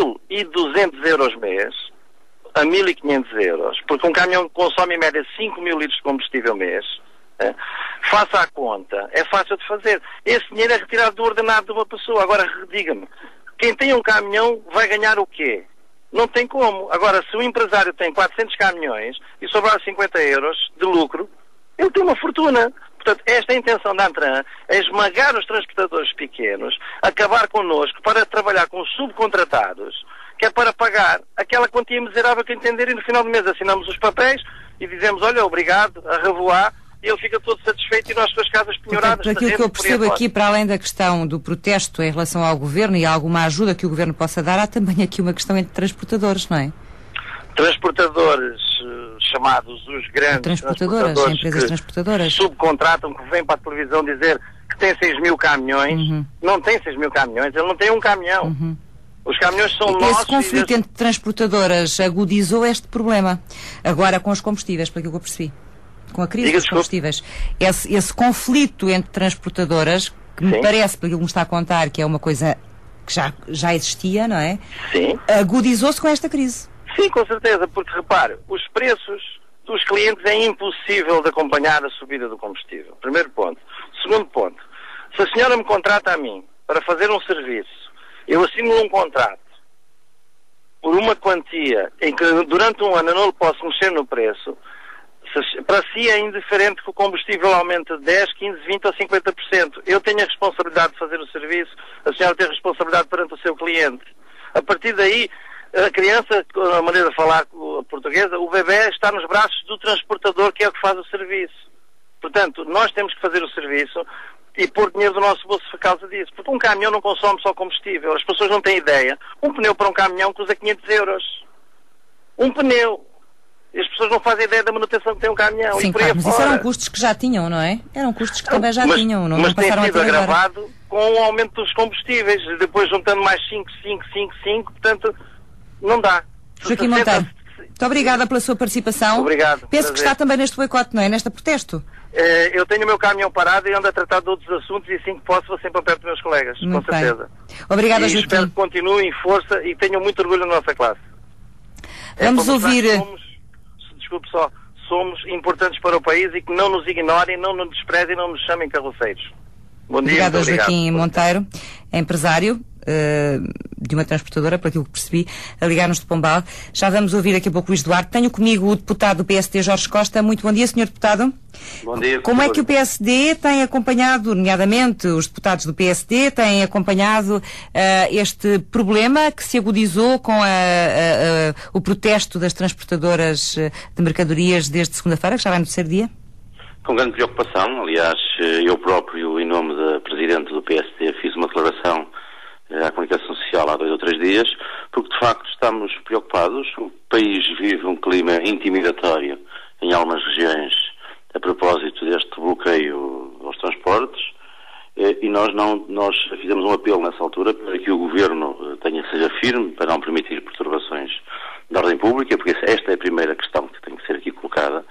1.200 euros mês a 1.500 euros, porque um caminhão consome em média 5 mil litros de combustível mês. Faça a conta, é fácil de fazer. Esse dinheiro é retirado do ordenado de uma pessoa. Agora, diga-me, quem tem um caminhão vai ganhar o quê? Não tem como. Agora, se o empresário tem 400 caminhões e sobrar 50 euros de lucro, ele tem uma fortuna. Portanto, esta é a intenção da Antran, é esmagar os transportadores pequenos, acabar connosco para trabalhar com os subcontratados, que é para pagar aquela quantia miserável que entender, e no final do mês assinamos os papéis e dizemos, olha, obrigado, a revoar, e ele fica todo satisfeito e nós com as casas penhoradas. Por aquilo que eu percebo aqui, para além da questão do protesto em relação ao Governo e alguma ajuda que o Governo possa dar, há também aqui uma questão entre transportadores, não é? Transportadores chamados os grandes transportadoras, empresas transportadoras, subcontratam, que vêm para a televisão dizer que tem 6 mil caminhões. Não tem 6 mil caminhões, ele não tem um caminhão. Os caminhões são nossos. Esse conflito entre transportadoras agudizou este problema, agora com os combustíveis, pelo que eu percebi. Com a crise dos combustíveis. Esse conflito entre transportadoras, que me parece, pelo que me está a contar, que é uma coisa que já existia, não é? Sim. Agudizou-se com esta crise. Sim, com certeza, porque repare, os preços dos clientes é impossível de acompanhar a subida do combustível. Primeiro ponto. Segundo ponto, se a senhora me contrata a mim para fazer um serviço, eu assino um contrato por uma quantia em que durante um ano eu não lhe posso mexer no preço, para si é indiferente que o combustível aumente 10, 15, 20 ou 50%. Eu tenho a responsabilidade de fazer o serviço, a senhora tem a responsabilidade perante o seu cliente. A partir daí, a criança, a maneira de falar portuguesa, o bebê está nos braços do transportador, que é o que faz o serviço. Portanto, nós temos que fazer o serviço e pôr dinheiro do nosso bolso por causa disso. Porque um caminhão não consome só combustível. As pessoas não têm ideia. Um pneu para um caminhão custa 500 euros. Um pneu. E as pessoas não fazem ideia da manutenção que tem um caminhão. Sim, claro, mas isso eram custos que já tinham, não é? Eram custos que também já tinham, não passaram a ter agora. Mas tem sido agravado com o aumento dos combustíveis. Depois juntando mais 5, portanto, não dá. Joaquim Monteiro, muito obrigada pela sua participação. Obrigado. Penso que está também neste boicote, não é? Neste protesto. Eu tenho o meu caminhão parado e ando a tratar de outros assuntos e assim que posso vou sempre perto dos meus colegas, muito com certeza. Obrigada, Joaquim. Espero que continuem em força e tenham muito orgulho na nossa classe. Vamos ouvir... Somos importantes para o país e que não nos ignorem, não nos desprezem, não nos chamem carroceiros. Bom dia. Obrigada, Joaquim Monteiro, empresário de uma transportadora, por aquilo que percebi, a ligar-nos de Pombal. Já vamos ouvir daqui a pouco o Luís Duarte. Tenho comigo o deputado do PSD, Jorge Costa. Muito bom dia, Sr. Deputado. Bom dia. Como é que o PSD tem acompanhado, nomeadamente os deputados do PSD, têm acompanhado este problema que se agudizou com o protesto das transportadoras de mercadorias desde segunda-feira, que já vai no terceiro dia? Com grande preocupação. Aliás, eu próprio, em nome da Presidente do PSD, fiz uma declaração à comunicação social há 2 ou 3 dias, porque de facto estamos preocupados. O país vive um clima intimidatório em algumas regiões a propósito deste bloqueio aos transportes, e nós fizemos um apelo nessa altura para que o Governo seja firme para não permitir perturbações da ordem pública, porque esta é a primeira questão que tem que ser aqui colocada.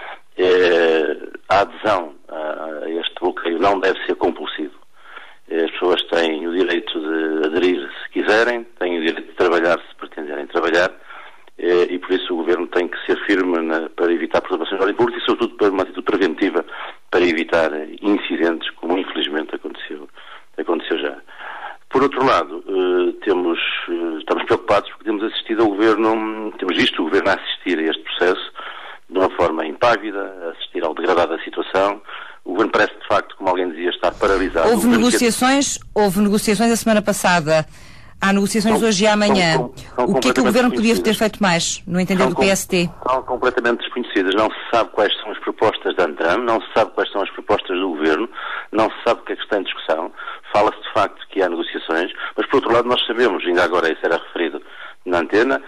A adesão a este bloqueio não deve ser compulsivo. As pessoas têm o direito de aderir se quiserem, têm o direito de trabalhar se pretenderem trabalhar, e por isso o Governo tem que ser firme para evitar perturbações da ordem pública e sobretudo para uma atitude preventiva para evitar incidentes como infelizmente aconteceu já. Por outro lado, estamos preocupados porque temos visto o Governo assistir a este processo de uma forma impávida, assistir ao degradado da situação. O Governo parece, de facto, como alguém dizia, estar paralisado. Houve negociações a semana passada Há negociações hoje e amanhã. O que é que o Governo podia ter feito mais, no entender do PST? São completamente desconhecidas. Não se sabe quais são as propostas da Antram, não se sabe quais são as propostas do Governo, não se sabe o que é que está em discussão. Fala-se de facto que há negociações, mas por outro lado nós sabemos, ainda agora isso era referido na antena,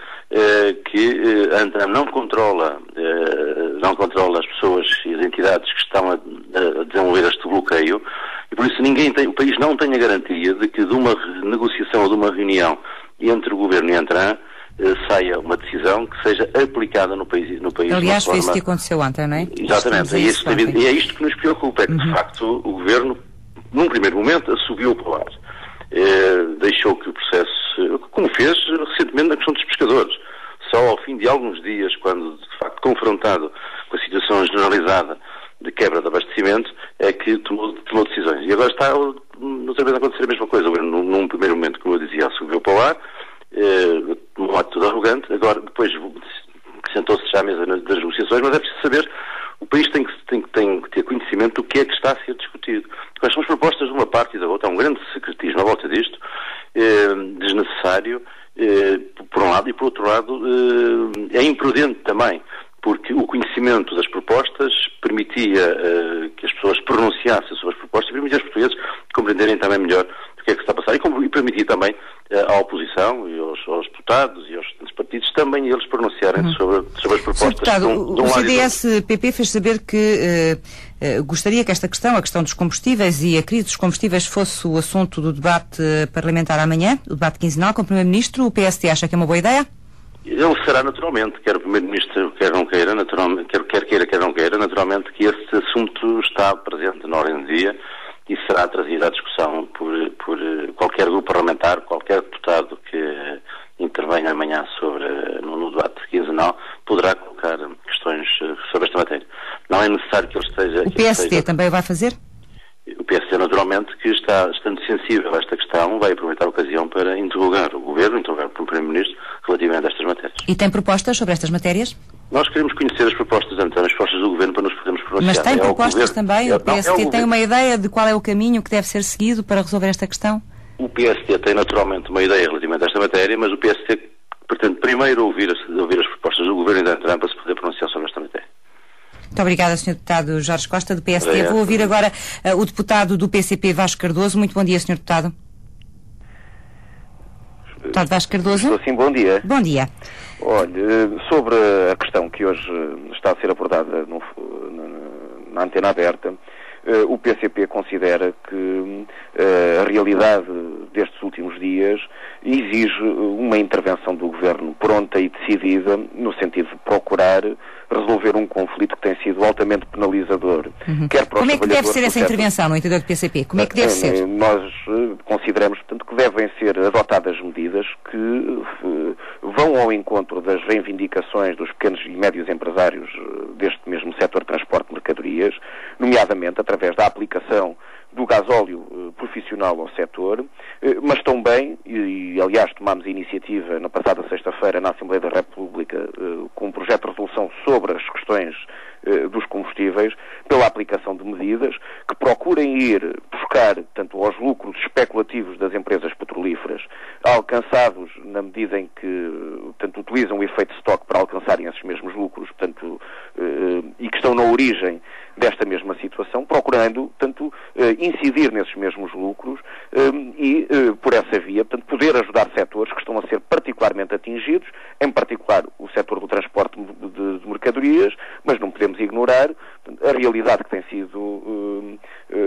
que a Antram não controla as pessoas e as entidades que estão a desenvolver este bloqueio, e por isso o país não tem a garantia de que de uma negociação ou de uma reunião entre o Governo e a Antram saia uma decisão que seja aplicada no país. Aliás, foi isso que aconteceu ontem, não é? Exatamente, e é isto que nos preocupa, é que de facto o Governo, num primeiro momento, assobiu para o ar. Deixou que o processo, como fez recentemente na questão dos pescadores, só ao fim de alguns dias, quando de facto confrontado com a situação generalizada de quebra de abastecimento, é que tomou decisões. E agora está outra vez a acontecer a mesma coisa. Num primeiro momento, como eu dizia, assobiu para o ar, um ato tudo arrogante, agora depois sentou-se já à mesa das negociações, mas é preciso saber, o país tem que ter conhecimento do que é que está a ser discutido. Quais são as propostas de uma parte e da outra? Há um grande secretismo à volta disto, desnecessário, por um lado, e por outro lado, é imprudente também, porque o conhecimento das propostas permitia que as pessoas pronunciassem sobre as propostas e permitia aos portugueses compreenderem também melhor o que é que está a passar e permitia também à oposição e aos deputados e aos partidos também eles pronunciarem sobre as propostas. Deputado, o CDS-PP fez saber que gostaria que esta questão, a questão dos combustíveis e a crise dos combustíveis, fosse o assunto do debate parlamentar amanhã, o debate quinzenal com o Primeiro-Ministro. O PST acha que é uma boa ideia? Ele será naturalmente, quer o Primeiro-Ministro quer não queira, naturalmente, quer queira, quer não queira, naturalmente que esse assunto está presente na ordem do dia e será trazido à discussão por qualquer grupo parlamentar, qualquer deputado que intervenha amanhã no debate quinzenal, poderá colocar questões sobre esta matéria. Não é necessário que ele esteja... O PST também vai fazer? O PST, naturalmente, que estando sensível a esta questão, vai aproveitar a ocasião para interrogar o Governo, interrogar o Primeiro-Ministro, relativamente a estas matérias. E tem propostas sobre estas matérias? Nós queremos conhecer as propostas as propostas do Governo para nos podermos pronunciar. Mas tem propostas também? O PST tem uma ideia de qual é o caminho que deve ser seguido para resolver esta questão? O PST tem naturalmente uma ideia relativamente a esta matéria, mas o PST pretende primeiro ouvir as propostas do Governo e da Antram para se poder pronunciar sobre esta matéria. Muito obrigada, Sr. Deputado Jorge Costa, do PSD. Vou ouvir agora o deputado do PCP, Vasco Cardoso. Muito bom dia, Sr. Deputado. Deputado Vasco Cardoso. Sim, bom dia. Bom dia. Olha, sobre a questão que hoje está a ser abordada na antena aberta, o PCP considera que a realidade destes últimos dias exige uma intervenção do Governo pronta e decidida no sentido de procurar resolver um conflito que tem sido altamente penalizador. Quer para Como é que deve ser essa intervenção no interior do PCP? Como é que deve ser? Nós consideramos, portanto, que devem ser adotadas medidas que vão ao encontro das reivindicações dos pequenos e médios empresários deste mesmo setor de transporte de mercadorias, nomeadamente através da aplicação do gasóleo profissional ao setor, mas também, e aliás tomámos a iniciativa na passada sexta-feira na Assembleia da República com um projeto de resolução sobre as questões dos combustíveis, pela aplicação de medidas que procurem ir buscar tanto aos lucros especulativos das empresas petrolíferas, alcançados na medida em que tanto utilizam o efeito de estoque para alcançarem esses mesmos lucros, portanto, e que estão na origem desta mesma situação, procurando, tanto, incidir nesses mesmos lucros e, por essa via, portanto, poder ajudar setores que estão a ser particularmente atingidos, em particular o setor do transporte de mercadorias, mas não podemos ignorar a realidade que tem sido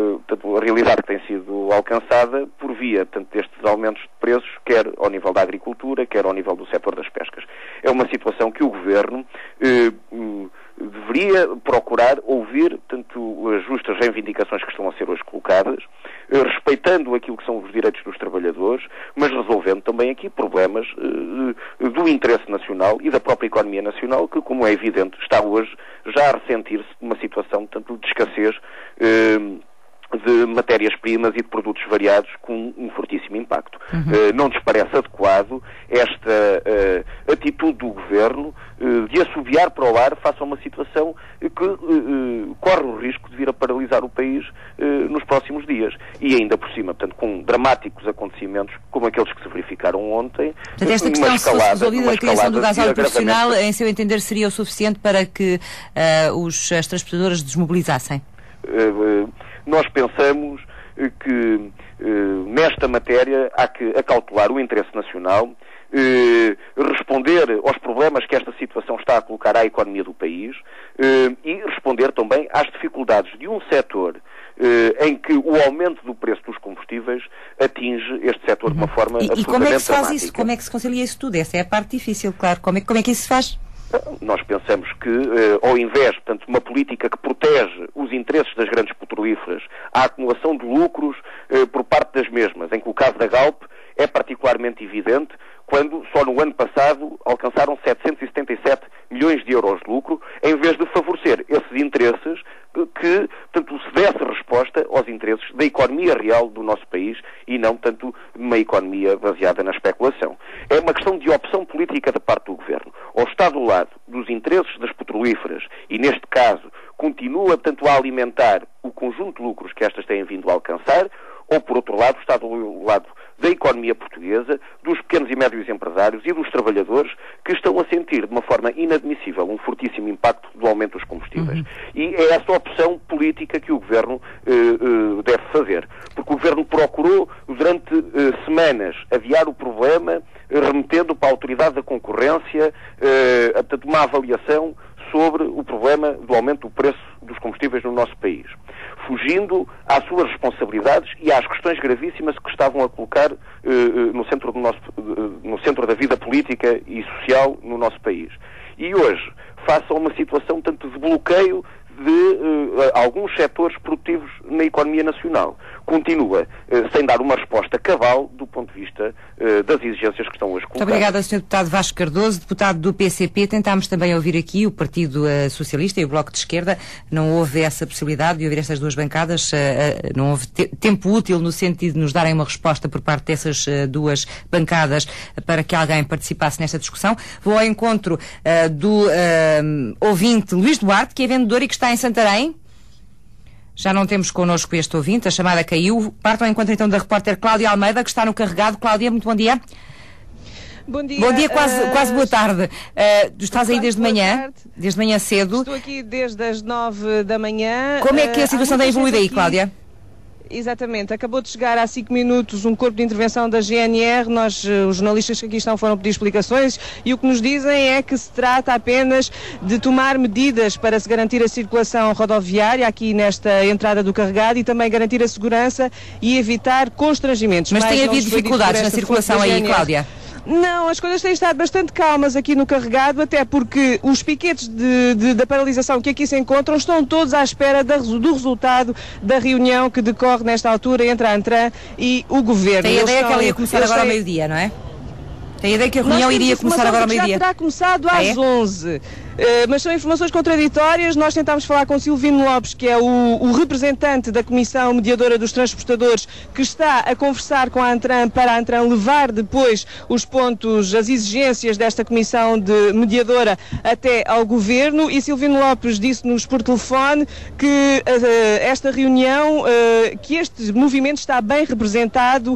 alcançada por via tanto destes aumentos de preços, quer ao nível da agricultura, quer ao nível do setor das pescas. É uma situação que o Governo deveria procurar ouvir tanto as justas reivindicações que estão a ser hoje colocadas, respeitando aquilo que são os direitos dos trabalhadores, mas resolvendo também aqui problemas do interesse nacional e da própria economia nacional, que, como é evidente, está hoje já a ressentir-se de uma situação tanto de escassez de matérias-primas e de produtos variados com um fortíssimo impacto. Não nos parece adequado esta atitude do Governo de assobiar para o ar face a uma situação que corre o risco de vir a paralisar o país nos próximos dias. E ainda por cima, portanto, com dramáticos acontecimentos como aqueles que se verificaram ontem. Portanto, esta questão, se fosse resolvida, a criação do gasóleo profissional, em seu entender, seria o suficiente para que as transportadoras desmobilizassem? Nós pensamos que nesta matéria há que acautelar o interesse nacional, responder aos problemas que esta situação está a colocar à economia do país e responder também às dificuldades de um setor em que o aumento do preço dos combustíveis atinge este setor de uma forma absolutamente como é que se faz dramática. isso? Como é que se concilia isso tudo? Essa é a parte difícil, claro. Como é que isso se faz? Nós pensamos que, ao invés, portanto, de uma política que protege os interesses das grandes petrolíferas, a acumulação de lucros por parte das mesmas, em que o caso da Galp é particularmente evidente, quando só no ano passado alcançaram 777 milhões de euros de lucro, em vez de favorecer esses interesses que, portanto, se desse resposta aos interesses da economia real do nosso país e não, tanto, uma economia baseada na especulação. É uma questão de opção política da parte do Governo. Ou está do lado dos interesses das petrolíferas e, neste caso, continua, portanto, a alimentar o conjunto de lucros que estas têm vindo a alcançar, ou, por outro lado, está do lado da economia portuguesa, dos pequenos e médios empresários e dos trabalhadores que estão a sentir de uma forma inadmissível um fortíssimo impacto do aumento dos combustíveis. E é essa opção política que o Governo deve fazer. Porque o Governo procurou, durante semanas, adiar o problema, remetendo para a Autoridade da Concorrência portanto, uma avaliação sobre o problema do aumento do preço dos combustíveis no nosso país, fugindo às suas responsabilidades e às questões gravíssimas que estavam a colocar no centro da vida política e social no nosso país. E hoje, face a uma situação tanto de bloqueio de alguns setores produtivos na economia nacional, continua sem dar uma resposta cabal do ponto de vista das exigências que estão hoje colocadas. Muito obrigada, Sr. Deputado Vasco Cardoso, deputado do PCP. Tentámos também ouvir aqui o Partido Socialista e o Bloco de Esquerda. Não houve essa possibilidade de ouvir estas duas bancadas, não houve tempo útil no sentido de nos darem uma resposta por parte dessas duas bancadas para que alguém participasse nesta discussão. Vou ao encontro do ouvinte Luís Duarte, que é vendedor e que está em Santarém. Já não temos connosco este ouvinte, a chamada caiu. Parto ao encontro então da repórter Cláudia Almeida, que está no carregado. Cláudia, muito bom dia. Bom dia. Bom dia, quase boa tarde. Tu estás aí desde manhã cedo. Estou aqui desde as 9 da manhã. Como é que a situação tem evoluído aí, Cláudia? Exatamente, acabou de chegar há 5 minutos um corpo de intervenção da GNR, nós, os jornalistas que aqui estão, foram pedir explicações e o que nos dizem é que se trata apenas de tomar medidas para se garantir a circulação rodoviária aqui nesta entrada do carregado e também garantir a segurança e evitar constrangimentos. Mas tem havido dificuldades na circulação aí, Cláudia? Não, as coisas têm estado bastante calmas aqui no carregado, até porque os piquetes da paralisação que aqui se encontram estão todos à espera do resultado da reunião que decorre nesta altura entre a ANTRAN e o Governo. Tem a ideia que ela ia começar agora ao meio-dia, não é? Tem a ideia que a reunião iria começar agora ao meio-dia? Já terá começado às 11. Mas são informações contraditórias. Nós tentámos falar com Silvino Lopes, que é o representante da Comissão Mediadora dos Transportadores, que está a conversar com a ANTRAN para a ANTRAN levar depois os pontos, as exigências desta Comissão de Mediadora até ao Governo. E Silvino Lopes disse-nos por telefone que esta reunião, que este movimento está bem representado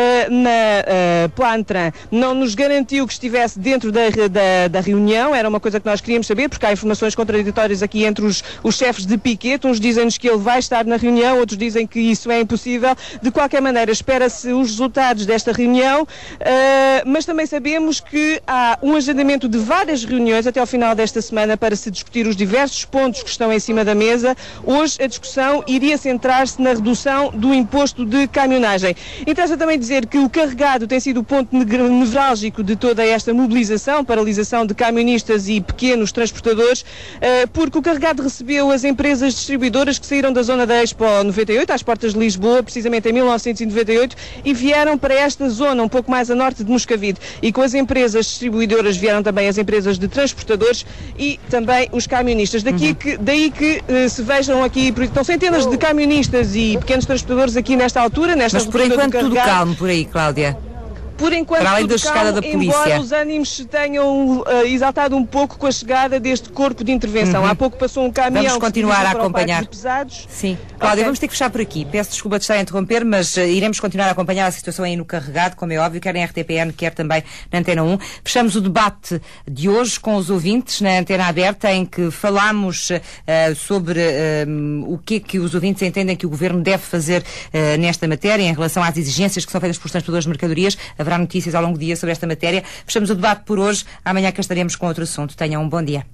pela ANTRAN. Não nos garantiu que estivesse dentro da reunião, era uma coisa que nós queríamos saber, porque há informações contraditórias aqui entre os chefes de piquete. Uns dizem-nos que ele vai estar na reunião, outros dizem que isso é impossível. De qualquer maneira, espera-se os resultados desta reunião, mas também sabemos que há um agendamento de várias reuniões até ao final desta semana para se discutir os diversos pontos que estão em cima da mesa. Hoje a discussão iria centrar-se na redução do imposto de caminhonagem. Interessa também dizer que o carregado tem sido o ponto nevrálgico de toda esta mobilização, paralisação de camionistas e pequenos transportadores, porque o Carregado recebeu as empresas distribuidoras que saíram da zona da Expo 98, às portas de Lisboa, precisamente em 1998, e vieram para esta zona, um pouco mais a norte de Moscavide. E com as empresas distribuidoras vieram também as empresas de transportadores e também os camionistas. Daí que se vejam aqui, estão centenas de camionistas e pequenos transportadores aqui nesta altura, nesta Mas por enquanto tudo calmo por aí, Cláudia. Por enquanto, para além da chegada da polícia, embora os ânimos se tenham exaltado um pouco com a chegada deste corpo de intervenção. Há pouco passou um caminhão. Vamos continuar a acompanhar. Pesados. Sim. Cláudia, vamos ter que fechar por aqui. Peço desculpa de estar a interromper, mas iremos continuar a acompanhar a situação aí no Carregado, como é óbvio, quer em RTPN, quer também na Antena 1. Fechamos o debate de hoje com os ouvintes na Antena Aberta, em que falámos sobre o que é que os ouvintes entendem que o Governo deve fazer nesta matéria, em relação às exigências que são feitas pelos transportadores de mercadorias. Haverá notícias ao longo do dia sobre esta matéria. Fechamos o debate por hoje. Amanhã cá estaremos com outro assunto. Tenham um bom dia.